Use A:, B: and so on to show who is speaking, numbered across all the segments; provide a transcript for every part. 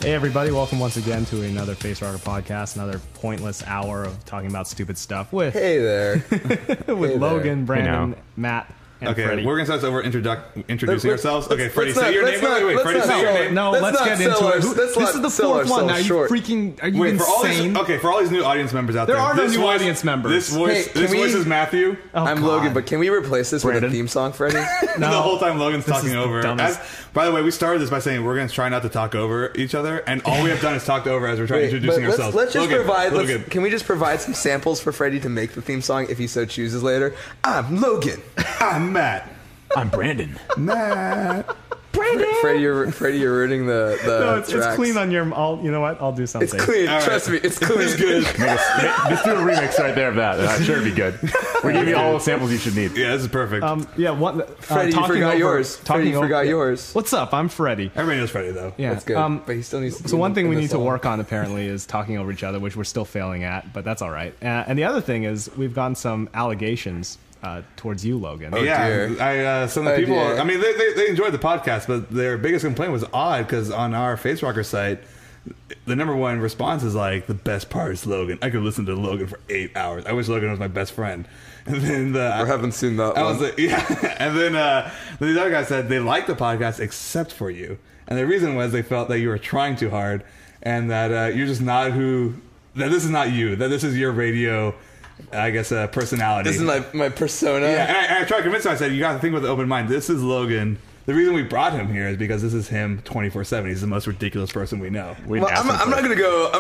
A: Hey everybody, welcome once again to another Face Rocker podcast, another pointless hour of talking about stupid stuff with
B: Hey there.
A: Logan, Brandon, Matt, and Freddie.
C: We're going to start over introducing
B: Let's-
C: ourselves. Okay,
B: let's
C: Freddie,
B: not-
C: say your
B: let's
C: name.
B: not-
C: Wait,
B: let's
C: Freddie,
B: not
C: say your
B: sell-
C: name.
A: No,
B: Let's
A: let's
B: not
A: get
B: sell
A: into it.
B: our- let's
A: This
B: not
A: is the
B: sell
A: fourth one. Now
B: ourselves
A: you
B: short.
A: freaking, are you
C: Wait,
A: insane?
C: for all these new audience members out there.
A: There are no
C: this
A: new
C: voice-
A: audience members.
C: This voice,
B: Hey, can
C: this voice
B: we-
C: is Matthew.
A: Oh,
B: I'm
A: God.
B: Logan, but can we replace this with
D: Brandon.
B: a theme song, Freddie?
C: The whole time Logan's
A: This
C: talking
A: is the
C: over.
A: dumbest-
C: By the way, we started this by saying we're going to try not to talk over each other, and all we have done is talked over as we're trying
B: Wait,
C: introducing
B: but
C: ourselves.
B: let's just
C: Logan,
B: provide.
C: Logan.
B: Can we just provide some samples for Freddie to make the theme song if he so chooses later? I'm Logan.
C: I'm Matt.
D: I'm Brandon.
C: Matt.
B: Freddie, you're ruining the
A: No, it's
B: tracks.
A: clean on your. You know what? I'll do something.
B: It's clean.
C: All right.
B: Trust me, it's clean.
C: It's good.
D: Just do a remix right there of that. I'm sure it'd be good. We're giving you all the samples you should need.
C: Yeah, this is perfect.
A: Yeah, one.
B: Freddie, you
A: talking
B: forgot
A: over-
B: yours.
A: Talking
B: Freddie, you
A: over-
B: forgot yours.
A: What's up? I'm Freddie.
C: Everybody knows Freddie, though.
A: Yeah,
B: That's good. But he still needs to
A: So
B: be
A: one thing
B: in
A: we
B: the
A: need to
B: song.
A: work on apparently is talking over each other, which we're still failing at, but that's all right. And the other thing is we've gotten some allegations towards you, Logan.
C: Yeah,
B: dear.
C: some of
B: Oh,
C: the people.
B: dear.
C: I mean, they enjoyed the podcast, but their biggest complaint was odd because on our Face Rocker site, the number one response is like, the best part is Logan. I could listen to Logan for 8 hours. I wish Logan was my best friend. And then
B: I haven't seen that
C: I
B: one.
C: was like, yeah. And then these other guys said they liked the podcast except for you, and the reason was they felt that you were trying too hard, and that you're just not who. That this is not you. That this is your radio. I guess personality.
B: This is my persona.
C: Yeah, and I tried to convince him. I said, you got to think with an open mind. This is Logan. The reason we brought him here is because this is him 24/7. He's the most ridiculous person we know.
B: Well, I'm not gonna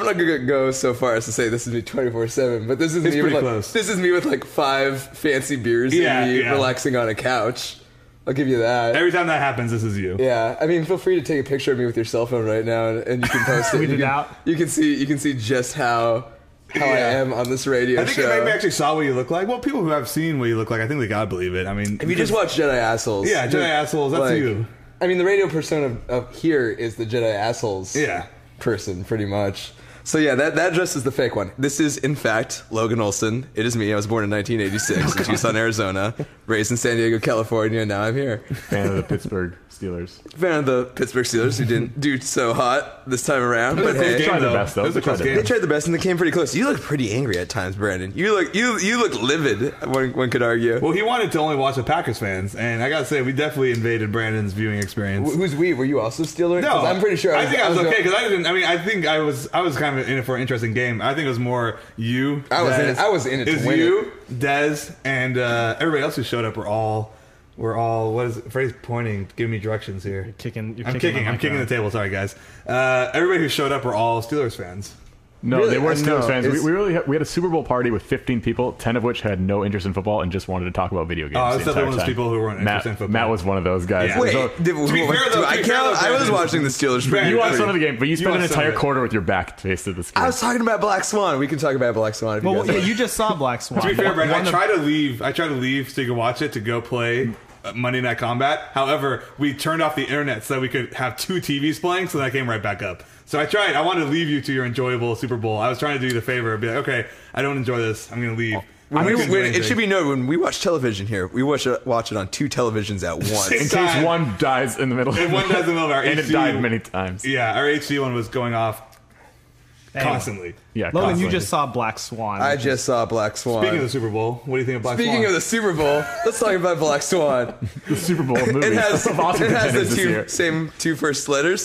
B: go so far as to say this is me 24/7, but this is
C: It's
B: me with
C: pretty
B: like,
C: close.
B: this is me with like 5 fancy beers
C: Yeah,
B: and me
C: yeah.
B: relaxing on a couch. I'll give you that.
C: Every time that happens, this is you.
B: Yeah, I mean, feel free to take a picture of me with your cell phone right now, and you can post it.
A: Tweet
B: you
A: it
B: can,
A: out.
B: You can see just how I am on this radio
C: I think
B: show.
C: if they actually saw what you look like. Well, people who have seen what you look like, I think they gotta believe it. I mean,
B: If you just watch Jedi Assholes,
C: Yeah, Jedi Assholes, that's you.
B: I mean, the radio persona of here is the Jedi Assholes
C: Yeah.
B: person, pretty much. So yeah, that dress is the fake one. This is, in fact, Logan Olson. It is me. I was born in 1986 in Tucson, Arizona. Raised in San Diego, California, and now I'm here.
D: Fan of the Pittsburgh Steelers.
B: Fan of the Pittsburgh Steelers, who didn't do so hot this time around. But
C: It was a
B: hey,
C: close
D: tried
C: game,
D: their
C: though.
D: best, though.
C: It was a
D: They tried
C: close
D: their
C: game.
B: they tried the best, and they came pretty close. You look pretty angry at times, Brandon. You look livid. One could argue.
C: Well, he wanted to only watch the Packers fans, and I gotta say, we definitely invaded Brandon's viewing experience.
B: Who's we? Were you also Steelers?
C: No,
B: 'Cause I'm pretty sure.
C: I think I was okay
B: going-
C: because I didn't. I mean, I think I was kind of in it for an interesting game. I think it was more you.
B: I was in
C: Dez.
B: it- I was in it to
C: was
B: win
C: you, Dez, and everybody else who showed up were all. What is it? Freddie's pointing, giving me directions here.
A: You're kicking
C: I'm
A: my
C: kicking
A: mic
C: the
A: around.
C: table. Sorry, guys. Everybody who showed up were all Steelers fans.
D: No,
B: Really?
D: they were Steelers
B: No,
D: fans.
B: it's-
D: We had a Super Bowl party with 15 people, 10 of which had no interest in football and just wanted to talk about video games.
C: Oh, I was
D: the
C: definitely
D: entire
C: one of those
D: time.
C: people who weren't
D: Matt,
C: interested in football.
D: Matt was one of those guys.
C: Yeah.
B: Wait,
D: So-
B: did,
C: be fair, though,
B: do I
C: to be fair,
B: count?
C: though,
B: I was
C: Brandon,
B: watching the Steelers. pretty
D: you watched
B: pretty-
D: some of the game, but you spent an
C: watched some of
D: entire
C: it.
D: quarter with your back faced the screen.
B: I was talking about Black Swan. We can talk about Black Swan. If you
A: Well,
B: guys
A: yeah, you just saw Black Swan.
C: To be fair, Brandon,
A: One
C: I
A: of-
C: tried to leave. I tried to leave so you could watch it to go play Monday Night Combat. However, we turned off the internet so that we could have 2 TVs playing. So then I came right back up. So I tried. I wanted to leave you to your enjoyable Super Bowl. I was trying to do you the favor, be like, okay, I don't enjoy this. I'm going to leave.
B: When
C: I
B: we-
C: couldn't do
B: when- it
C: anything.
B: should be noted when we watch television here, we watch it on 2 televisions at once.
D: in case
C: time.
D: one dies in the middle.
C: If one dies in the middle of our
D: and it
C: HD
D: died many times.
C: Yeah, our HD one was going off
A: Anyway.
C: constantly.
D: Yeah,
A: Logan,
D: constantly.
A: you just saw Black Swan.
B: I just saw Black Swan.
C: Speaking of the Super Bowl, what do you think of Black
B: Speaking
C: Swan?
B: of the Super Bowl, let's talk about Black Swan.
D: the Super Bowl movie.
B: It has,
D: of Oscar
B: it has
D: contenders
B: the
D: this year.
B: same 2 first letters.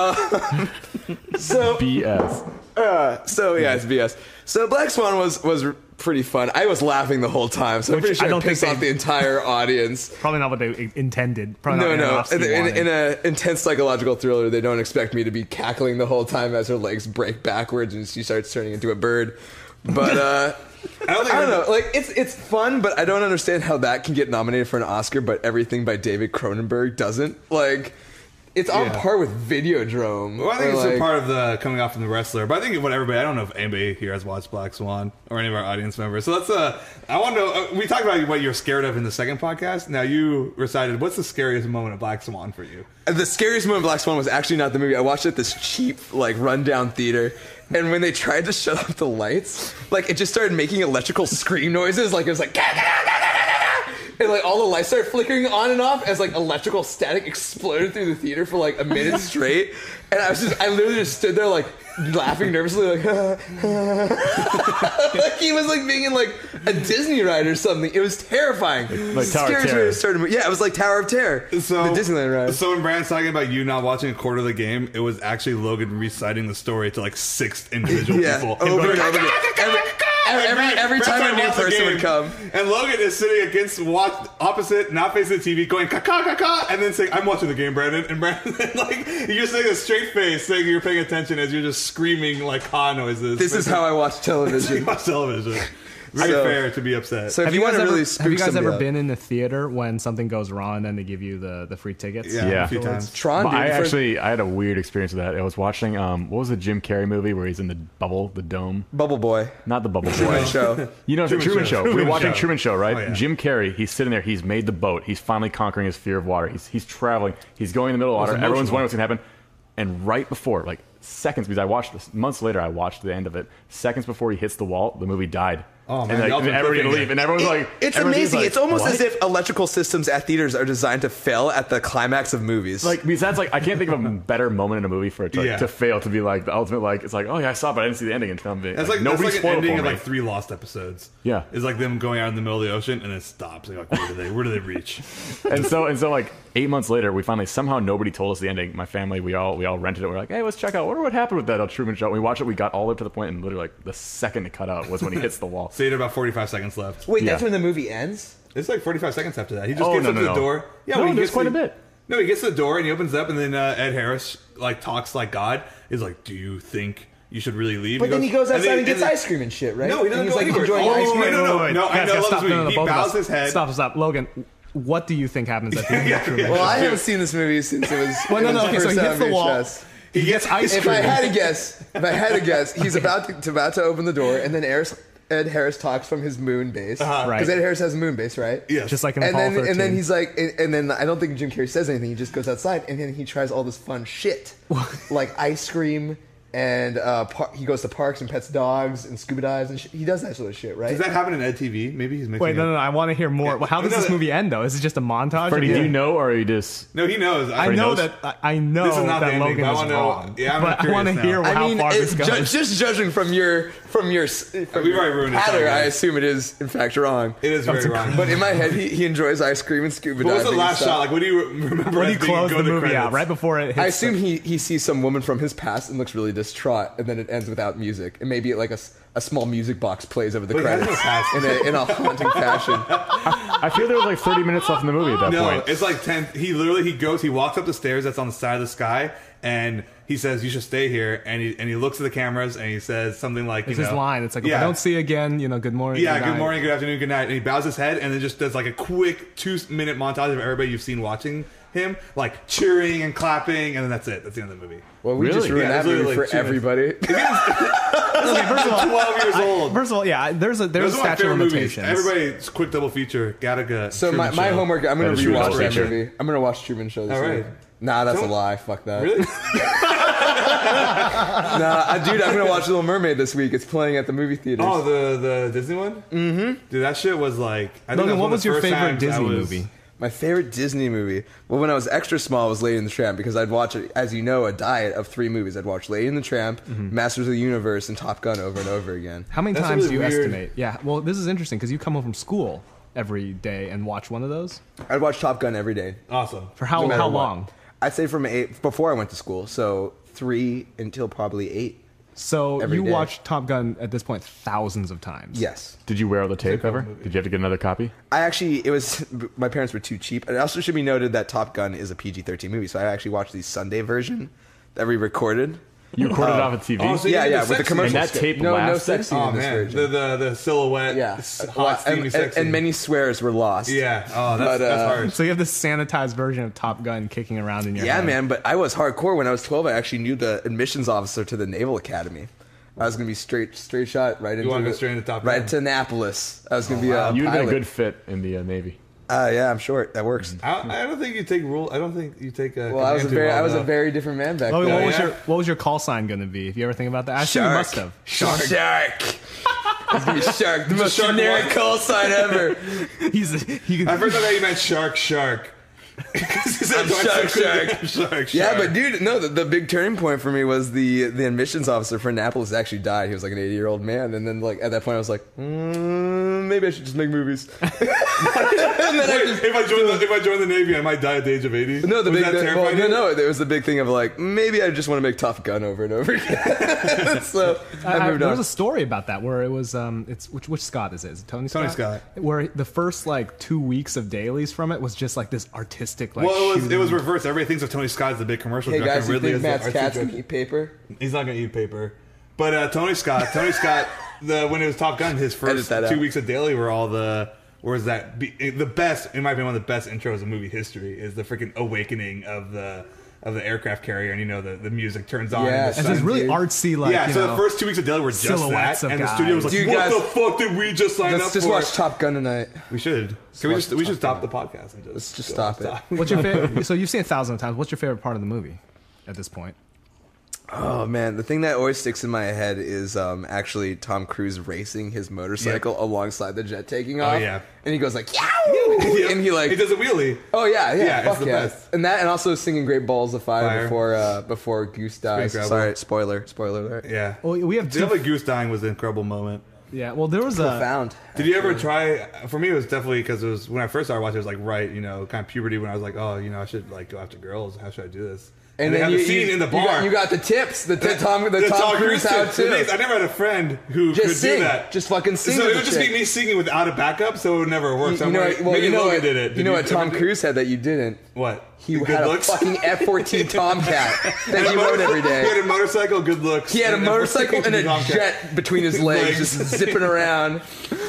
B: So
D: BS.
B: So yeah, it's BS. So Black Swan was pretty fun. I was laughing the whole time, so I'm
A: Which
B: pretty sure
A: I
B: I
A: don't
B: pissed
A: think
B: off
A: they-
B: the entire audience.
A: Probably not what they intended. Probably
B: No,
A: not
B: no.
A: Aronofsky wanted.
B: In an intense psychological thriller, they don't expect me to be cackling the whole time as her legs break backwards and she starts turning into a bird. But
C: I don't think
B: I don't know. Like it's fun, but I don't understand how that can get nominated for an Oscar, but everything by David Cronenberg doesn't. Like it's on
C: Yeah.
B: par with Videodrome.
C: Well, I think
B: or
C: it's
B: like,
C: a part of the coming off from the wrestler, but I think what everybody, I don't know if anybody here has watched Black Swan or any of our audience members. So let's, I want to know, we talked about what you're scared of in the second podcast. Now you recited, what's the scariest moment of Black Swan for you?
B: The scariest moment of Black Swan was actually not the movie. I watched it at this cheap, like, rundown theater. And when they tried to shut off the lights, like, it just started making electrical scream noises. Like, it was like, "Gah, gah, gah, gah, gah, gah." and like all the lights start flickering on and off as like electrical static exploded through the theater for like a minute straight. And I literally just stood there like laughing nervously, like, like he was like being in like a Disney ride or something. It was terrifying.
D: Like Tower of Terror.
B: Yeah, it was like Tower of Terror.
C: So,
B: the Disneyland ride.
C: So when Brandon's talking about you not watching a quarter of the game, it was actually Logan reciting the story to like 6 individual
B: Yeah,
C: people.
B: over and over again. Every time a new person would come.
C: And Logan is sitting opposite, not facing the TV, going caca caca, and then saying, "I'm watching the game, Brandon." And Brandon, like, you're just saying a straight face, saying you're paying attention as you're just screaming like caw noises.
B: This is how I watch television.
C: You watch television. Very fair to be upset.
B: So if you want to really spook
A: have you guys
B: somebody
A: ever
B: out-
A: been in the theater when something goes wrong and then they give you the free tickets?
C: Yeah, a few times.
B: Tron,
D: But
B: dude,
D: I had a weird experience with that. I was watching, what was the Jim Carrey movie where he's in the bubble, the dome?
B: Bubble Boy.
D: Not the bubble
B: Truman
D: boy.
B: Show.
D: You know, Truman Show. We were watching Truman Show, right?
C: Oh, yeah.
D: Jim Carrey, he's sitting there. He's made the boat. He's finally conquering his fear of water. He's traveling. He's going in the middle of water.
C: it's
D: Everyone's
C: emotional.
D: wondering what's going to happen. And right before, like seconds, because I watched this, months later, I watched the end of it. Seconds before he hits the wall, the movie died.
C: Oh, man,
D: And,
C: y'all
D: like,
C: been
D: everybody
C: cooking
D: to leave. And everyone's like,
B: It's
D: everyone's
B: amazing.
D: like,
B: It's almost
D: what?
B: as if electrical systems at theaters are designed to fail at the climax of movies.
D: Like, because that's like, I can't think of a better moment in a movie for it to,
C: Yeah.
D: to fail, to be like the ultimate, like, it's like, oh yeah, I saw it, but I didn't see the ending. And film it.
C: That's like
D: nobody
C: an
D: spoiled it
C: ending
D: for
C: of
D: me.
C: like 3 Lost episodes.
D: Yeah.
C: It's like them going out in the middle of the ocean and it stops. You're like, where do they reach?
D: and so like 8 months later, we finally somehow nobody told us the ending. My family, we all rented it. We're like, hey, let's check out. What happened with that Truman Show? We watched it. We got all the way up to the point, and literally like the second it cut out was when he hits the wall.
C: So you had about 45 seconds left.
B: Wait,
D: Yeah.
B: that's when the movie ends?
C: It's like 45 seconds after that. He just
D: Oh,
C: gets
D: no,
C: up to
D: no,
C: the
D: no.
C: door. Yeah,
D: No,
C: when he
D: there's
C: gets
D: quite
C: to-
D: a bit.
C: No, he gets to the door and he opens up, and then Ed Harris like talks like God. Is like, "Do you think you should really leave?"
B: But then he goes outside and gets
C: then-
B: ice cream and shit, right?
C: No, he doesn't
B: and he's
C: go
B: like
C: anywhere.
B: enjoying
C: Oh,
B: ice cream.
C: wait, no, I know. I love this movie. He
A: both of
C: bows
A: us.
C: his head.
A: Stop. Logan, what do you think happens at the end of Truman?
B: Well, I haven't seen this movie since it was.
A: Well, no,
B: it was
A: okay, so he
B: first
A: hits
B: out
A: the
B: on
A: wall.
B: VHS.
C: He gets ice
B: If
C: cream.
B: I had to guess, he's about to open the door, and then Ed Harris talks from his moon base,
C: Uh-huh.
A: Right.
B: Because Ed Harris has a moon base, right?
C: Yes.
A: Just like in
B: And
A: Apollo
B: then
A: 13.
B: and then he's like, and then I don't think Jim Carrey says anything. He just goes outside, and then he tries all this fun shit, like ice cream. And he goes to parks and pets dogs and scuba dives and he does that sort of shit, right?
C: Does that happen in Ed TV? Maybe he's mixing
A: Wait,
C: it.
A: no, I want to hear more.
C: Yeah.
A: How does
C: No,
A: this
C: no.
A: movie end, though? Is it just a montage?
D: Freddie,
A: or-
D: do you know, or are you just?
C: No, he knows.
A: I know
D: knows?
A: that I know
C: This is not the
A: that
C: ending,
A: Logan
C: but I
A: was
C: wanna know-
A: wrong.
C: yeah, I'm
A: but I
C: curious
A: want to
C: now.
A: hear how far this goes.
B: just judging from your
C: We've already ruined it,
B: patter,
C: sorry,
B: I
C: guys.
B: assume it is in fact wrong.
C: It is very wrong.
B: But in my head, he enjoys ice cream and scuba
C: What
B: diving.
C: was the
B: and
C: last
B: stuff.
C: shot? Like, what do you remember?
A: When
C: as
A: you
C: being
A: close
C: go
A: the
C: to
A: movie
C: credits?
A: out, right before it hits.
B: I assume he sees some woman from his past and looks really distraught, and then it ends without music, and maybe like a small music box plays over the
C: Wait, that's
B: credits
C: no past.
B: in a haunting fashion.
D: I feel there was like 30 minutes left in the movie at that
C: No,
D: point.
C: it's like 10. He walks up the stairs that's on the side of the sky, and he says, "You should stay here." And he looks at the cameras and he says something like,
A: It's
C: you
A: his
C: know,
A: line. It's like, if
C: yeah.
A: I don't see you again, good morning.
C: Yeah,
A: good
C: good
A: night.
C: morning, good afternoon, good night. And he bows his head and then just does like a quick 2-minute montage of everybody you've seen watching him, like cheering and clapping, and then that's it. That's the end of the movie.
B: Well, we just
D: Really?
B: ruined
C: Yeah,
B: that
C: it's
B: movie
C: literally
B: for
C: like 2 minutes.
B: everybody.
A: Okay, first of all,
C: 12 years old.
A: First of all, yeah, there's a
C: Those are my
A: statute
C: favorite
A: of
C: movies.
A: limitations.
C: Everybody's quick double feature. Gattaca.
B: So
C: Truman
B: my
C: Show.
B: homework, I'm going
D: That
B: to
D: was
B: rewatch
D: Truman
B: that
D: Show.
B: movie. I'm going to watch Truman Show this
C: All
B: week.
C: right.
B: Nah, that's a
C: Don't-
B: lie. Fuck that.
C: Really?
B: Dude, I'm going to watch Little Mermaid this week. It's playing at the movie theaters.
C: Oh, the Disney one? Mm-hmm. Dude, that shit was like. I think
A: Logan,
C: that
A: what
C: one of
A: was
C: the
A: your
C: first
A: favorite
C: times I
A: Disney
C: was-
A: movie?
B: My favorite Disney movie. Well, when I was extra small, it was Lady and the Tramp because I'd watch, as you know, a diet of 3 movies. I'd watch Lady and the Tramp, Masters of the Universe, and Top Gun over and over again.
A: How many
C: That's
A: times
C: really
A: do you
C: weird.
A: estimate? Yeah, well, this is interesting because you come home from school every day and watch one of those.
B: I'd watch Top Gun every day.
C: Awesome.
A: For how
B: No matter what.
A: long?
B: I'd say from 8 before I went to school, so 3 until probably 8.
A: So
B: Every
A: you
B: day.
A: watched Top Gun at this point thousands of times.
B: Yes.
D: Did you wear out the tape ever? Did you have to get another copy?
B: My parents were too cheap. It also should be noted that Top Gun is a PG-13 movie, so I actually watched the Sunday version that we recorded.
D: You recorded it off of TV?
C: Oh, so you
B: Yeah,
C: did
B: yeah,
C: the
B: with the
C: sex
B: commercial.
C: scene.
D: And that tape
B: no
D: lasted?
B: sex scene
C: Oh
B: in this
C: man,
B: version.
C: the silhouette,
B: Yeah,
C: hot steamy
B: and,
C: sex
B: and
C: scene.
B: many swears were lost.
C: Yeah, oh,
B: But,
C: that's hard.
A: So you have this sanitized version of Top Gun kicking around in your
B: Yeah,
A: head.
B: man, but I was hardcore when I was 12. I actually knew the admissions officer to the Naval Academy. I was going to be straight shot right into
C: wanted to go straight into Top
B: right
C: Gun?
B: to Annapolis. I was going to be
C: wow.
B: a
D: You would have been a
B: pilot.
D: good fit in the Navy.
B: Yeah, I'm short. That works.
C: I don't think you take rule. I don't think you take.
B: Well, I was a very different man back
A: Logan,
B: then.
A: what
C: yeah.
A: was your call sign going to be? If you ever think about that, I assume you
B: Shark.
A: must have.
B: Shark. He's gonna be Shark, the most
C: Shark
B: generic
C: what?
B: call sign ever.
A: He
C: I first thought you meant shark. Shark.
B: Yeah, but dude, no, the big turning point for me was the admissions officer for Annapolis actually died. He was like an 80-year-old man, and then like at that point I was like, maybe I should just make movies. And then
C: If I join the Navy, I might die at the age of 80.
B: no, the
C: Was
B: big
C: that terrifying?
B: it was the big thing of like maybe I just want to make Top Gun over and over again. So I moved
A: there
B: on.
A: was a story about that where it was it's which Scott is it? Is it Tony Scott?
C: Tony Scott.
A: Where the first like 2 weeks of dailies from it was just like this artistic like.
C: Well, it
A: shooting.
C: was reversed. Everybody thinks of Tony Scott as the big commercial
B: Hey
C: director.
B: guys, you
C: Ridley
B: think
C: is the
B: Matt's
C: artsy
B: cat's
C: director.
B: gonna eat paper?
C: He's not going to eat paper. But Tony Scott, when it was Top Gun, his
B: Edit
C: first
B: that out.
C: 2 weeks of daily were all the best, in my opinion, one of the best intros in movie history is the freaking awakening of the aircraft carrier, and the music turns on.
B: Yeah,
C: and the
A: It's
C: sun-
A: this really
B: dude.
A: artsy like.
C: yeah,
A: you
C: so
A: know,
C: the first 2 weeks of daily were just
A: silhouettes
C: that,
A: of
C: and the studio was like,
B: guys.
C: "What
B: Dude,
C: the
B: guys,
C: fuck did we just sign up
B: Let's just
C: for?"
B: watch Top Gun tonight.
C: We should.
B: watch
C: We should
B: Top
C: stop the
B: Gun.
C: podcast and
B: Let's just
C: go
B: stop it.
A: What's your favorite? So you've seen it 1,000 times. What's your favorite part of the movie at this point?
B: Oh man, the thing that always sticks in my head is actually Tom Cruise racing his motorcycle alongside the jet taking off.
C: yeah.
B: And he goes like, "Yow!" And he like,
C: He does a wheelie.
B: oh yeah,
C: Yeah, it's
B: fuck
C: the
B: yeah.
C: best.
B: And that, and also singing "Great Balls of Fire"
C: Fire.
B: before Goose dies.
C: incredible.
B: Sorry, spoiler alert.
C: Yeah.
A: Well, we have two.
C: Definitely Goose dying was an incredible moment.
A: Yeah. Well, there was a.
B: Profound.
C: Did you ever try? For me, it was definitely because it was when I first started watching. It was like kind of puberty when I was like, oh, I should like go after girls. How should I do this? And they
B: then
C: have the scene in the bar.
B: You got the tips. The Tom Cruise how
C: tip. The thing is,
B: to.
C: I never had a friend who
B: Just
C: could
B: sing.
C: do that.
B: Just fucking sing.
C: So
B: with
C: it would
B: the
C: just
B: chick.
C: be me singing without a backup, so it would never work. So
B: You know,
C: maybe Logan
B: what,
C: did it.
B: you know what
C: Did
B: Tom
C: ever do-
B: Cruise had that you didn't.
C: What?
B: He
C: Good
B: had
C: looks?
B: a fucking F-14 Tomcat that he rode every
C: He had
B: day.
C: a motorcycle, good looks.
B: He had a
C: and
B: motorcycle and a
C: Tomcat.
B: jet between his legs, just zipping around.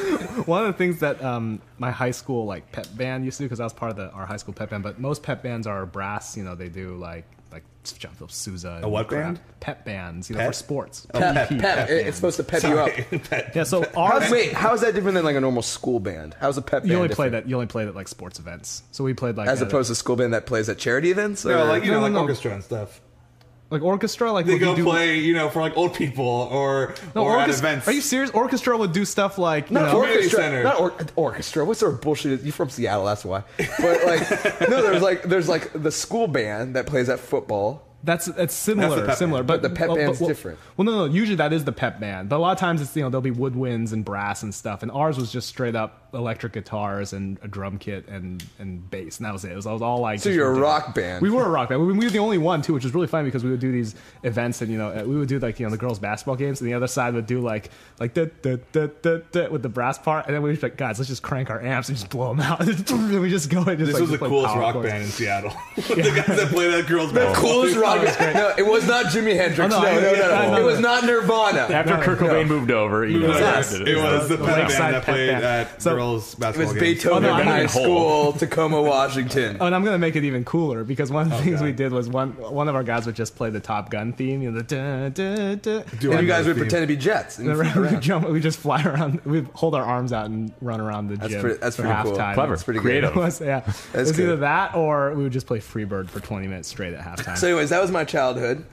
A: One of the things that my high school like pep band used to do, because I was part of our high school pep band, but most pep bands are brass. They do like John Philip Sousa.
C: A what band?
A: Pep bands.
C: Pep?
A: For sports.
B: Pep.
A: Pep
B: It's supposed to pep you up.
A: Yeah. So ours.
B: How is that different than like a normal school band? How's a pep band
A: You only play
B: different?
A: that. You only play at like sports events. So we played like
B: As
A: at
B: opposed to a school band that plays at charity events?
C: No,
B: or-
C: like
A: No,
C: like
A: no.
C: orchestra and stuff.
A: like orchestra. Like
C: They
A: would you
C: go
A: do-
C: play, for like old people or at events.
A: Are you serious? Orchestra would do stuff like you
B: Not
A: know.
C: Community
B: orchestra.
C: center.
B: Not orchestra. What sort of bullshit is you from Seattle? That's why. But like, no, there's like the school band that plays at football.
A: That's
C: That's the
A: similar,
C: pep
A: similar,
C: band.
A: but
B: But the pep band's different.
A: Well, no. Usually that is the pep band, but a lot of times it's there'll be woodwinds and brass and stuff, and ours was just straight up electric guitars and a drum kit and bass, and that was it. It was all like.
B: So
A: just
B: you're a
A: ridiculous.
B: rock band.
A: We were a rock band. We were the only one too, which was really funny because we would do these events, and we would do like the girls' basketball games, and the other side would do like da, da, da, da, da, with the brass part, and then we would be like, guys, let's just crank our amps and just blow them out. And we just go and just
C: This
A: like,
C: was the
A: just play
C: coolest
A: power
C: rock
A: chords.
C: band in Seattle. The guys that play that girls'
B: The
C: basketball.
B: coolest rock
A: was great.
B: band. No, it was not Jimi Hendrix.
A: Oh, no,
B: no. It was not Nirvana.
D: After
A: No,
D: Kurt Cobain moved over,
C: It was
D: did
C: it was the
A: The
C: pep
A: Lakeside
C: band that
A: pep
C: played
A: band.
C: at
A: So-
C: girls'
B: It
C: basketball
B: was
C: games.
B: Beethoven
A: Oh, no,
B: High
D: Hole.
B: School, Tacoma, Washington.
A: Oh, and I'm gonna make it even cooler because one of the things
C: God.
A: we did was one of our guys would just play the Top Gun theme, the da, da, da.
C: Do
B: And
C: I
B: you guys
C: know
B: would
C: the
B: pretend to be jets. And
A: And
B: fly
A: then we
B: around.
A: jump, we just fly around, we hold our arms out and run around the
B: That's
A: gym.
B: pretty
A: for
B: cool.
A: halftime.
D: Clever.
B: That's pretty
D: Creative.
A: It was, yeah. It was
B: good.
A: either that or we would just play Freebird for 20 minutes straight at halftime.
B: So, anyways, that was my childhood.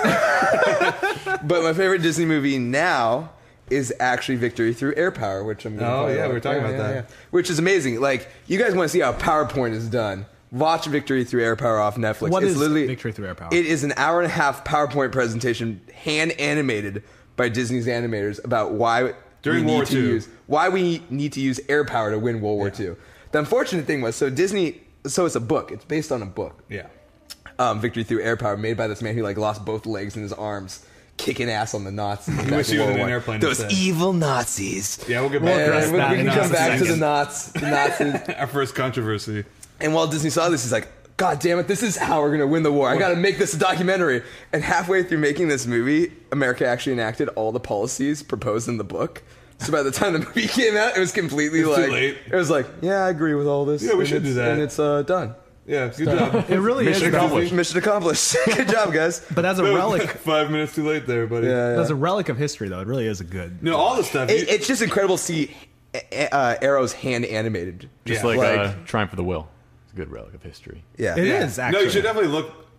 B: But my favorite Disney movie now is actually Victory Through Air Power, which I'm going to
C: Oh, yeah, we were talking about that.
B: Which is amazing. Like, you guys want to see how PowerPoint is done. Watch Victory Through Air Power off Netflix.
A: What
B: It's
A: is
B: literally
A: Victory Through Air Power?
B: It is an hour and a half PowerPoint presentation, hand animated by Disney's animators about why
C: During
B: we
C: World
B: need to
C: War II.
B: use why we need to use air power to win World War II. The unfortunate thing was, so it's a book. It's based on a book.
C: Yeah.
B: Victory Through Air Power, made by this man who like lost both legs in his arms, kicking ass on the Nazis. back
C: wish
B: in
C: he was
B: World
C: in an
B: War I.
C: airplane
B: Those
C: instead.
B: evil Nazis.
C: Yeah, we'll get
A: We'll
C: back
A: address
C: to
B: And
A: that
B: we
A: in
B: can
A: a
B: come back to
A: second.
B: the Nazis.
C: our first controversy.
B: And Walt Disney saw this, he's like, God damn it, this is how we're going to win the war. I got to make this a documentary. And halfway through making this movie, America actually enacted all the policies proposed in the book. So by the time the movie came out, it was completely
C: It's too
B: like,
C: late.
B: it was like, yeah, I agree with all this.
C: Yeah, we
B: And
C: should do
B: it's-
C: that.
B: And it's done.
C: Yeah, good job.
A: it really is.
D: Mission accomplished.
B: Mission accomplised. Good job, guys.
A: But as a relic,
C: 5 minutes too late there, buddy.
A: as a relic of history, though, it really is a good.
C: No, all the stuff.
B: It's just incredible to see Arrow's hand animated.
D: Just
C: Yeah.
D: like
B: Like-
D: Triumph of the Will. It's a good relic of history.
B: Yeah.
A: It
C: Yeah.
A: is
C: No,
A: actually.
C: you should definitely look.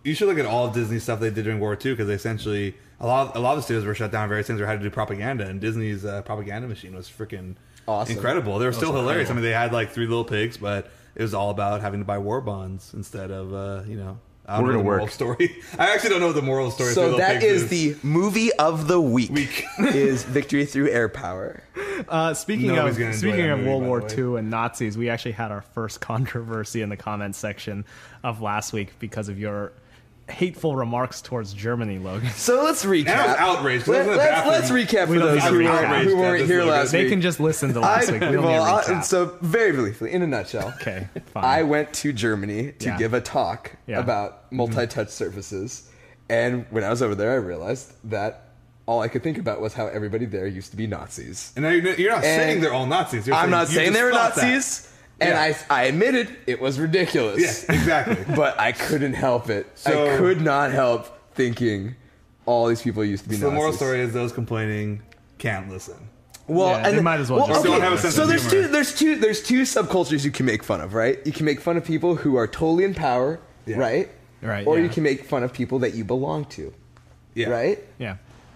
C: you should look at all of Disney stuff they did during World War II, because they essentially a lot of the studios were shut down. Various things, or had to do propaganda, and Disney's propaganda machine was freaking
B: Awesome.
C: incredible. They were still hilarious.
A: incredible.
C: I mean, they had like 3 Little Pigs, but it was all about having to buy war bonds instead of I don't
D: We're
C: know
D: gonna
C: the moral
D: work.
C: story. I actually don't know what the moral story. of Three
B: So
C: Little
B: that
C: Pigs
B: is the movie of the week.
C: Week.
B: Is Victory Through Air Power.
A: Speaking
C: Nobody's gonna
A: of
C: enjoy
A: speaking
C: that
A: of
C: movie,
A: World
C: by
A: War
C: the way.
A: II and Nazis, we actually had our first controversy in the comments section of last week because of your hateful remarks towards Germany, Logan.
B: So let's recap.
C: And I was outraged. I was in the
B: Let's
C: bathroom.
B: recap for
A: We don't
B: those
A: need to recap.
B: who weren't
C: That's
B: here
C: okay.
B: last
A: They
B: week.
A: can just listen to last week. We don't need a recap.
B: So very briefly, in a nutshell,
A: Okay, fine.
B: I went to Germany to
A: Yeah.
B: give a talk
A: Yeah.
B: about multi-touch surfaces, and when I was over there, I realized that all I could think about was how everybody there used to be Nazis.
C: And now you're not
B: And
C: saying they're all Nazis. You're
B: I'm not
C: you
B: saying
C: just
B: they were
C: thought that.
B: Nazis, and
C: Yeah.
B: I admitted it was ridiculous.
C: Yes, exactly.
B: But I couldn't help it.
C: So-
B: I could not help thinking all these people used to be
C: So the
B: Nazis.
C: moral story is those complaining can't listen.
B: Well,
A: Yeah, they might as well just
C: don't have a sense
B: so
C: of
B: there's
C: humor.
B: there's two subcultures you can make fun of, right? You can make fun of people who are totally in power,
C: Yeah.
B: right?
A: Right,
B: Or
A: yeah.
B: you can make fun of people that you belong to,
C: Yeah.
B: right?
A: Yeah.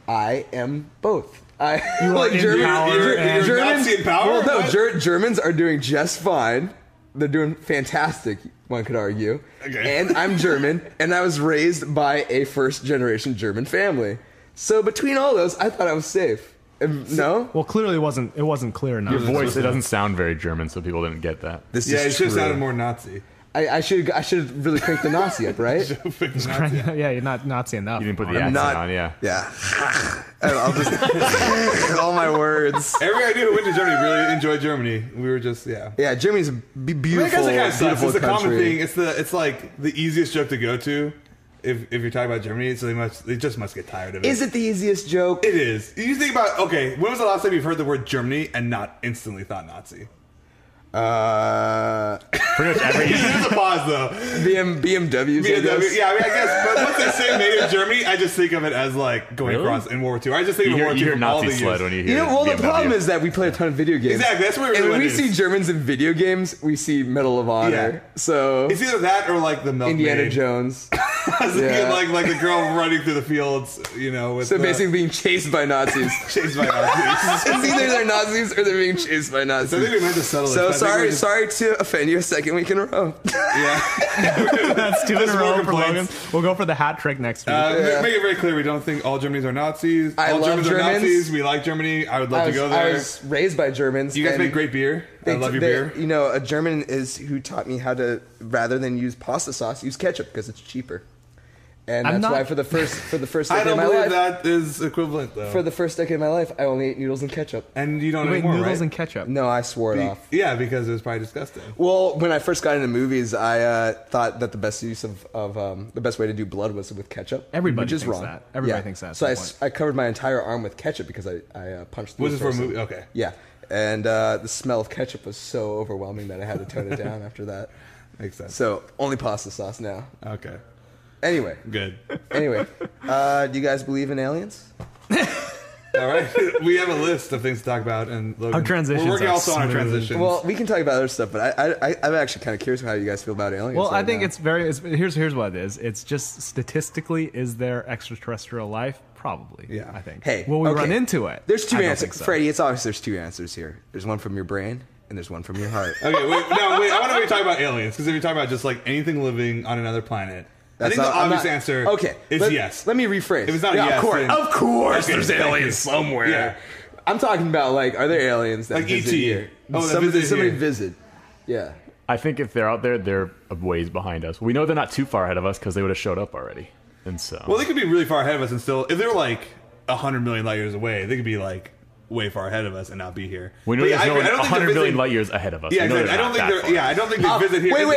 B: I am both. I
A: You are in power
C: you're
A: and-
C: Nazi in power?
B: Well, no,
C: What?
B: Germans are doing just fine. They're doing fantastic, one could argue.
C: Okay.
B: And I'm German, and I was raised by a first generation German family. So between all those, I thought I was safe. No?
A: Well, clearly it wasn't clear enough.
D: Your voice, it doesn't sound very German, so people didn't get that.
B: This
C: Yeah, it
B: is
C: should have
B: true.
C: sounded more Nazi.
B: I should really crank the Nazi up, right?
A: Yeah, you're not Nazi enough.
D: You didn't put the
B: I'm
D: accent
B: not-
D: on, yeah.
B: Yeah. And I'll just all my words.
C: Everybody I knew who went to Germany really enjoyed Germany. We were just, yeah.
B: Yeah, Germany's a
C: I
B: beautiful,
C: guess it kind of sucks.
B: beautiful
C: It's a common
B: country.
C: thing. It's like the easiest joke to go to if you're talking about Germany. So they just must get tired of it.
B: Is it the easiest joke?
C: It is. You think about, okay, when was the last time you've heard the word Germany and not instantly thought Nazi?
D: Pretty much every.
C: There's a pause though.
B: BMWs, I guess.
C: Yeah, I mean, I guess. But once they say native Germany, I just think of it as like going
D: Really?
C: across in World War II. I just think
D: You
C: of
D: hear,
C: World
D: you
C: War
D: hear
C: II from all
D: Nazi
C: the
D: sled
C: years.
D: when you hear
B: You know, well, the
D: BMW.
B: problem is that we play a ton of video games.
C: Exactly, that's what it
B: And
C: really
B: when we
C: is.
B: see Germans in video games, we see Medal of Honor.
C: Yeah.
B: So
C: It's either that or like the Milkmaid.
B: Indiana Jones.
C: I was thinking
B: Yeah.
C: like the girl running through the fields, you know. With
B: So
C: the,
B: basically being chased by Nazis.
C: chased by Nazis.
B: It's either they're Nazis or they're being chased by Nazis.
C: So I think we meant to settle it.
B: So
C: I think we're
B: sorry,
C: just-
B: sorry to offend you a second week in a row.
C: Yeah.
A: That's 2 in
C: That's
A: a
C: more
A: row for Logan.
C: complaints.
A: We'll go for the hat trick next week.
B: Yeah.
C: Make it very clear we don't think all Germans are Nazis.
B: I
C: all
B: love
C: Germans are
B: Germans.
C: Nazis. We like Germany. I would love to go
B: I
C: there.
B: was raised by Germans.
C: You guys
B: and
C: make great beer. I love your
B: they-
C: beer.
B: You know, a German is who taught me how to, rather than use pasta sauce, use ketchup because it's cheaper. And
A: I'm
B: that's
A: not-
B: why for the first
C: I
B: decade of
C: don't
B: my
C: believe
B: life,
C: that is equivalent though.
B: for the first decade of my life, I only ate noodles and ketchup.
C: and you don't
A: Wait,
C: anymore,
A: noodles
C: right?
A: and ketchup.
B: No, I swore it off.
C: Yeah, because it was probably disgusting.
B: Well, when I first got into movies, I thought that the best use of the best way to do blood was with ketchup.
A: Everybody
B: which is
A: thinks
B: wrong.
A: that. Everybody thinks that at
B: So I,
A: some point.
B: I covered my entire arm with ketchup because I punched through.
C: Was
B: a
C: this for a
B: person.
C: movie? Okay,
B: Yeah, and the smell of ketchup was so overwhelming that I had to tone it down after that.
C: makes sense.
B: So only pasta sauce now.
C: Okay,
B: Anyway,
C: good.
B: do you guys believe in aliens?
C: All right, we have a list of things to talk about, and Logan,
A: Our transitions
C: We're working
A: are
C: also on our
A: smooth.
C: transitions.
B: Well, we can talk about other stuff, but I'm actually kind of curious how you guys feel about aliens.
A: Well, I
B: right
A: think
B: now.
A: it's very. Here's what it is. It's just statistically, is there extraterrestrial life? Probably.
C: Yeah.
A: I think.
B: Hey,
A: will we
B: okay.
A: run into it?
B: There's two
A: I don't
B: answers,
A: think so.
B: Freddie. It's obvious there's two answers here. There's one from your brain and there's one from your heart.
C: okay, wait. I want to talk about aliens because if you're talking about just like anything living on another planet, I think the
B: I'm
C: obvious
B: not-
C: answer
B: okay,
C: is yes.
B: Let me rephrase.
C: If it's not a
B: Yeah,
C: yes,
B: of course,
C: then-
B: of course,
C: Okay,
B: there's
C: thank
B: aliens
C: you.
B: somewhere.
C: Yeah.
B: I'm talking about like, are there aliens that
C: Like
B: visit
C: E.T..
B: here?
C: Oh, that visit
B: somebody
C: here.
B: visit. Yeah.
D: I think if they're out there, they're a ways behind us. We know they're not too far ahead of us because they would have showed up already. And so,
C: Well, they could be really far ahead of us and still, if they're like 100 million light years away, they could be like way far ahead of us and not be here.
D: we know
C: But
D: there's
C: yeah,
D: no
C: I
D: one
C: don't think
D: 100
C: they're
D: million
C: visiting-
D: light years ahead of us.
C: Yeah,
D: We know
C: exactly. I
D: they're
C: don't
D: not
C: think
D: that
C: they're.
D: far.
C: Yeah, I don't think they visit here.